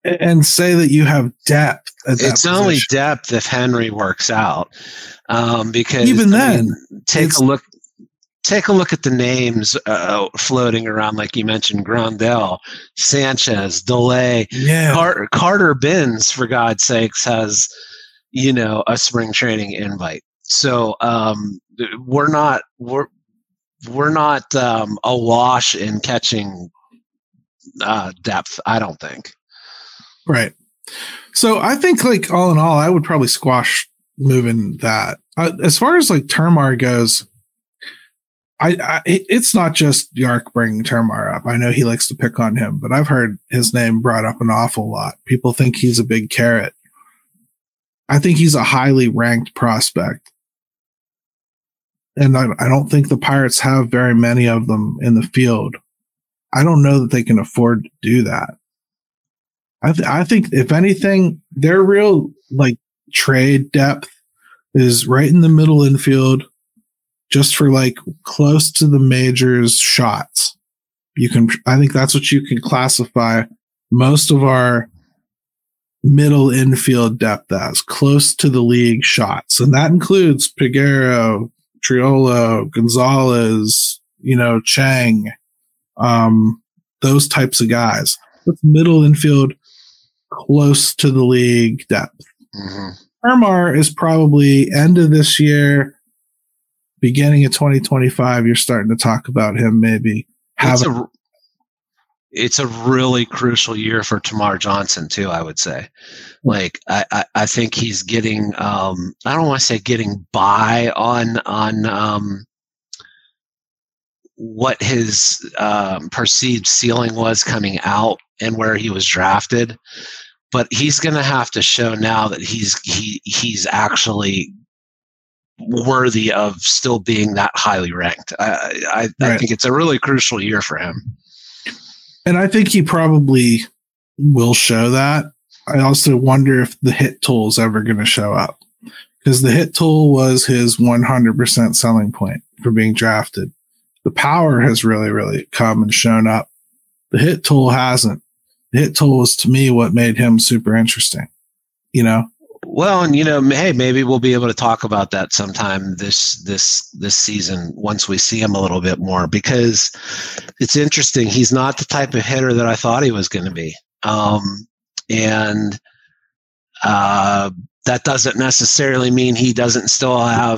and say that you have depth. At that it's only position. depth if Henry works out. Um, because even I then, mean, take a look. Take a look at the names uh, floating around, like you mentioned: Grandel, Sanchez, Delay, yeah. Car- Carter Benz, for God's sakes, has you know a spring training invite. So um, we're not we're we're not um, awash in catching uh, depth. I don't think. Right. So I think, like, all in all, I would probably squash moving that. Uh, as far as like Termar goes. I, I, it's not just Yark bringing Termar up. I know he likes to pick on him, but I've heard his name brought up an awful lot. People think he's a big carrot. I think he's a highly ranked prospect. And I, I don't think the Pirates have very many of them in the field. I don't know that they can afford to do that. I, th- I think, if anything, their real like trade depth is right in the middle infield. Just for like close to the majors shots. You can, I think that's what you can classify most of our middle infield depth as, close to the league shots. And that includes Peguero, Triolo, Gonzalez, you know, Chang, um, those types of guys. That's middle infield close to the league depth. Mm-hmm. Termar is probably end of this year, beginning of twenty twenty-five, you're starting to talk about him maybe having. It's a, it's a really crucial year for Termar Johnson too, I would say. Like I, I, I think he's getting um, I don't want to say getting by on on um, what his um, perceived ceiling was coming out and where he was drafted. But he's gonna have to show now that he's he he's actually worthy of still being that highly ranked. I, I, right. I think it's a really crucial year for him. And I think he probably will show that. I also wonder if the hit tool is ever going to show up, because the hit tool was his one hundred percent selling point for being drafted. The power has really, really come and shown up. The hit tool hasn't. The hit tool was, to me, what made him super interesting, you know? Well, and you know, hey, maybe we'll be able to talk about that sometime this this this season once we see him a little bit more, because it's interesting. He's not the type of hitter that I thought he was going to be, um, and uh, that doesn't necessarily mean he doesn't still have.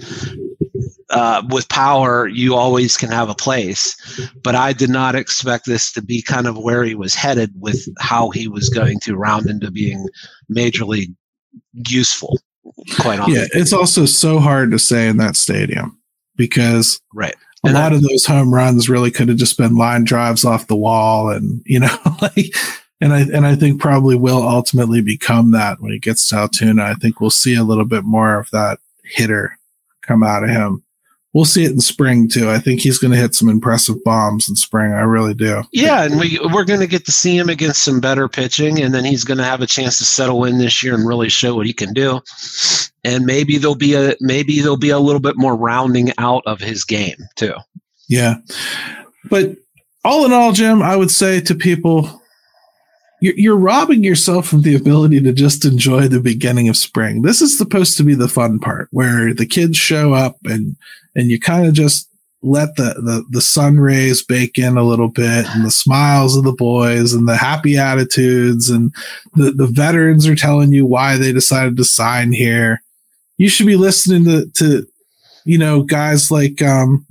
Uh, with power, you always can have a place, but I did not expect this to be kind of where he was headed with how he was going to round into being major league useful, quite honestly. Yeah, it's also so hard to say in that stadium, because right. a and lot I, of those home runs really could have just been line drives off the wall, and you know, like, and I and I think probably will ultimately become that when he gets to Altoona. I think we'll see a little bit more of that hitter come out of him. We'll see it in spring too. I think he's going to hit some impressive bombs in spring. I really do. Yeah, and we we're going to get to see him against some better pitching, and then he's going to have a chance to settle in this year and really show what he can do. And maybe there'll be a maybe there'll be a little bit more rounding out of his game too. Yeah, but all in all, Jim, I would say to people, you're, you're robbing yourself from the ability to just enjoy the beginning of spring. This is supposed to be the fun part, where the kids show up and and you kind of just let the, the, the sun rays bake in a little bit, and the smiles of the boys and the happy attitudes, and the, the veterans are telling you why they decided to sign here. You should be listening to, to you know, guys like um,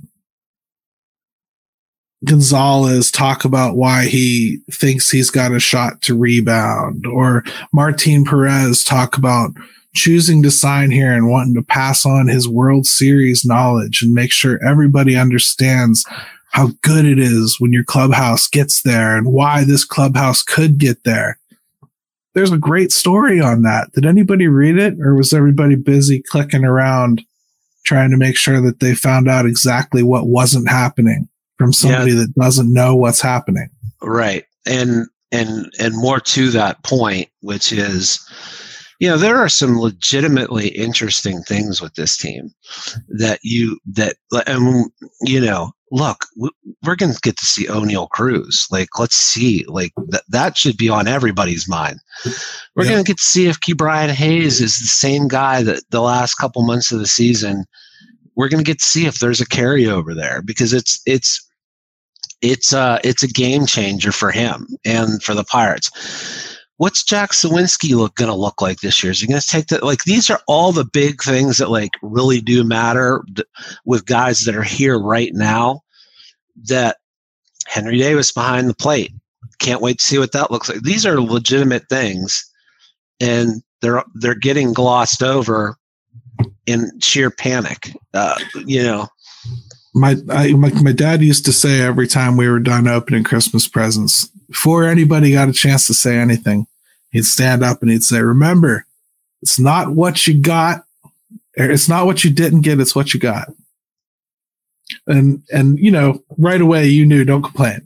Gonzalez talk about why he thinks he's got a shot to rebound, or Martin Perez talk about choosing to sign here and wanting to pass on his World Series knowledge and make sure everybody understands how good it is when your clubhouse gets there and why this clubhouse could get there. There's a great story on that. Did anybody read it, or was everybody busy clicking around trying to make sure that they found out exactly what wasn't happening from somebody yeah. that doesn't know what's happening? Right. And, and, and more to that point, which is, you know, there are some legitimately interesting things with this team that you, that, and, you know, look, we're going to get to see O'Neal Cruz. Like, let's see. Like, th- that should be on everybody's mind. We're yep. going to get to see if Ke'Bryan Hayes is the same guy that the last couple months of the season. We're going to get to see if there's a carryover there, because it's it's it's uh it's a game changer for him and for the Pirates. What's Jack Sawinski look going to look like this year? Is he going to take that? Like, these are all the big things that like really do matter th- with guys that are here right now. That Henry Davis behind the plate, can't wait to see what that looks like. These are legitimate things, and they're they're getting glossed over in sheer panic. Uh, you know, my, I, my my dad used to say every time we were done opening Christmas presents, before anybody got a chance to say anything, he'd stand up and he'd say, "Remember, it's not what you got, it's not what you didn't get, it's what you got." And, and, you know, right away, you knew, don't complain.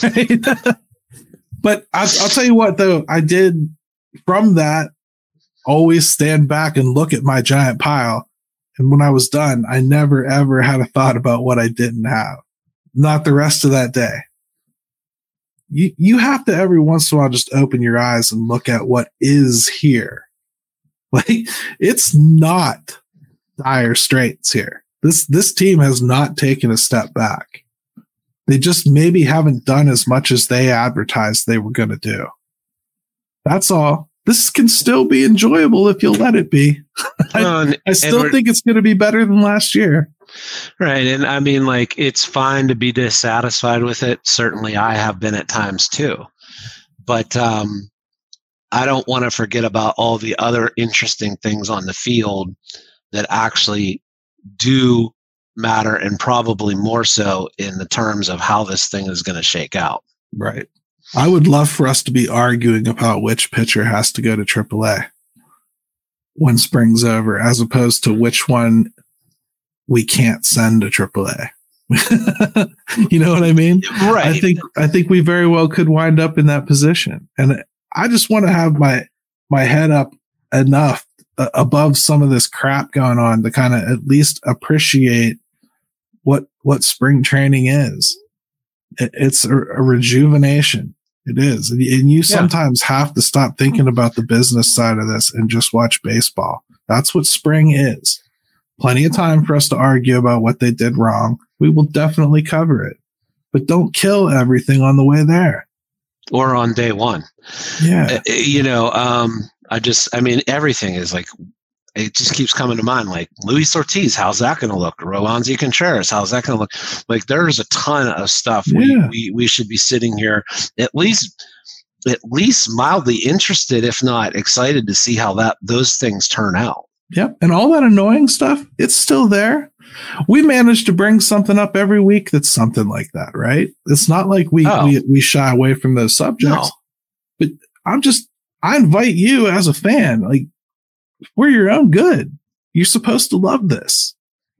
But I'll, I'll tell you what, though, I did from that always stand back and look at my giant pile. And when I was done, I never, ever had a thought about what I didn't have. Not the rest of that day. You, you have to every once in a while just open your eyes and look at what is here. Like, it's not dire straits here. This this team has not taken a step back. They just maybe haven't done as much as they advertised they were going to do. That's all. This can still be enjoyable if you'll let it be. Well, and, I, I still think it's going to be better than last year. Right. And I mean, like, it's fine to be dissatisfied with it. Certainly I have been at times too. But um, I don't want to forget about all the other interesting things on the field that actually do matter, and probably more so in the terms of how this thing is going to shake out. Right. I would love for us to be arguing about which pitcher has to go to triple A when spring's over, as opposed to which one we can't send to triple A. You know what I mean? Right. I think I think we very well could wind up in that position. And I just want to have my my head up enough uh, above some of this crap going on to kind of at least appreciate what what spring training is. It, it's a, a rejuvenation. It is. And, and you sometimes yeah. have to stop thinking about the business side of this and just watch baseball. That's what spring is. Plenty of time for us to argue about what they did wrong. We will definitely cover it. But don't kill everything on the way there. Or on day one. Yeah. Uh, you know, um, I just, I mean, everything is like, it just keeps coming to mind. Like Luis Ortiz, how's that going to look? Roansy Contreras, how's that going to look? Like, there's a ton of stuff yeah. we, we we should be sitting here at least at least mildly interested, if not excited, to see how that those things turn out. Yep, and all that annoying stuff, it's still there. We managed to bring something up every week that's something like that, right? It's not like we oh. we, we shy away from those subjects. No. But I'm just, I invite you as a fan, like, for your own good, you're supposed to love this.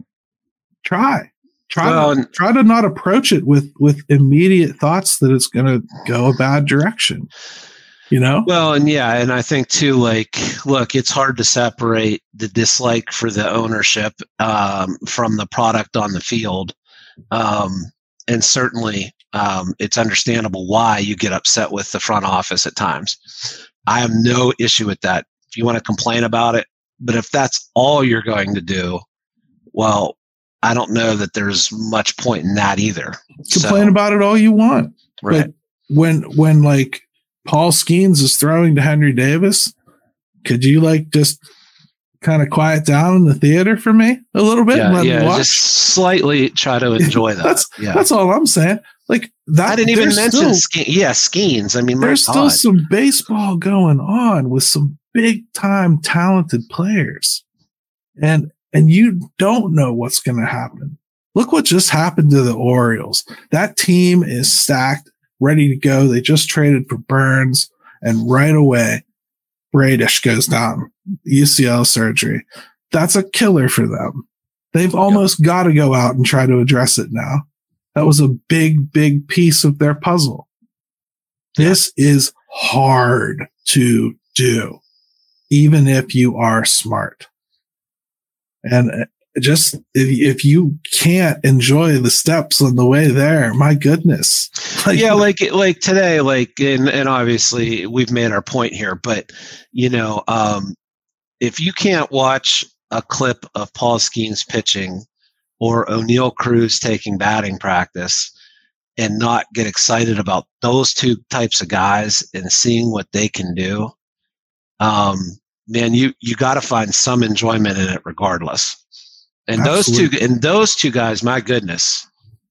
Try, try, well, to, try to not approach it with, with immediate thoughts that it's going to go a bad direction. You know? Well, and yeah, and I think too, like, look, it's hard to separate the dislike for the ownership um, from the product on the field. Um, and certainly um, it's understandable why you get upset with the front office at times. I have no issue with that. If you want to complain about it, but if that's all you're going to do, well, I don't know that there's much point in that either. Complain so, about it all you want. Right. But when, when like Paul Skeens is throwing to Henry Davis, could you like just kind of quiet down in the theater for me a little bit? Yeah, and let yeah me watch? Just slightly try to enjoy that. that's, yeah. that's all I'm saying. Like that, I didn't even mention still, Skeens. Yeah, Skeens. I mean, there's still some baseball going on with some big time talented players, and and you don't know what's going to happen. Look what just happened to the Orioles. That team is stacked, ready to go. They just traded for Burns, and right away Bradish goes down, U C L surgery. That's a killer for them. They've almost yep. got to go out and try to address it now. That was a big, big piece of their puzzle. This is hard to do, even if you are smart. And just if, if you can't enjoy the steps on the way there, my goodness. Like, yeah, like like today, like and and obviously we've made our point here, but you know, um, if you can't watch a clip of Paul Skeens pitching or O'Neill Cruz taking batting practice and not get excited about those two types of guys and seeing what they can do, um, man, you you got to find some enjoyment in it regardless. And Absolutely. those two and those two guys, my goodness,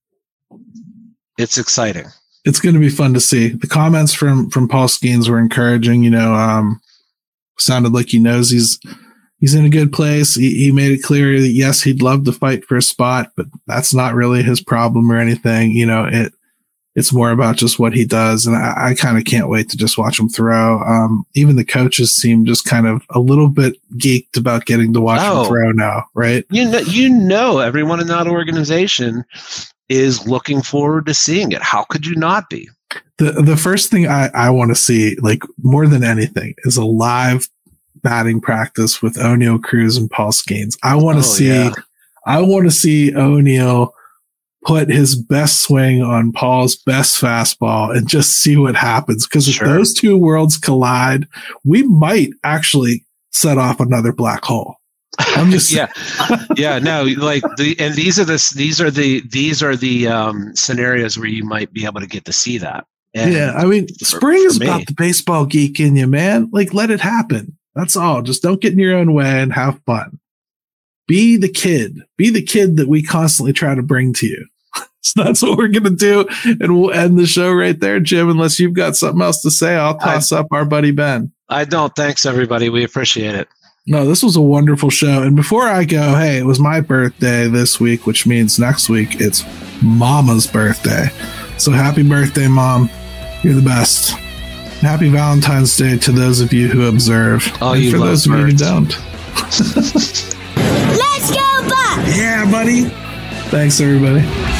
it's exciting. It's going to be fun to see. The comments from from Paul Skeens were encouraging. You know, um, sounded like he knows he's he's in a good place. He, he made it clear that yes, he'd love to fight for a spot, but that's not really his problem or anything. You know, it it's more about just what he does, and I, I kind of can't wait to just watch him throw. Um, even the coaches seem just kind of a little bit geeked about getting to watch oh, him throw now, right? You know, you know, everyone in that organization is looking forward to seeing it. How could you not be? The the first thing I, I want to see, like more than anything, is a live batting practice with O'Neill Cruz and Paul Skeens. I want to oh, see, yeah. I want to see O'Neill put his best swing on Paul's best fastball and just see what happens. Because if sure. those two worlds collide, we might actually set off another black hole. I'm just yeah, yeah. No, like the and these are the these are the these are the um, scenarios where you might be able to get to see that. And yeah, I mean, spring for, is for about the baseball geek in you, man. Like, let it happen. That's all. Just don't get in your own way and have fun. Be the kid. Be the kid that we constantly try to bring to you. So that's what we're going to do. And we'll end the show right there, Jim, unless you've got something else to say. I'll toss I, up our buddy Ben. I don't. Thanks, everybody. We appreciate it. No, this was a wonderful show. And before I go, hey, it was my birthday this week, which means next week it's Mama's birthday. So happy birthday, Mom. You're the best. Happy Valentine's Day to those of you who observe. Oh, and you for those birds. of you who don't. Let's go, Bucks! Yeah, buddy. Thanks, everybody.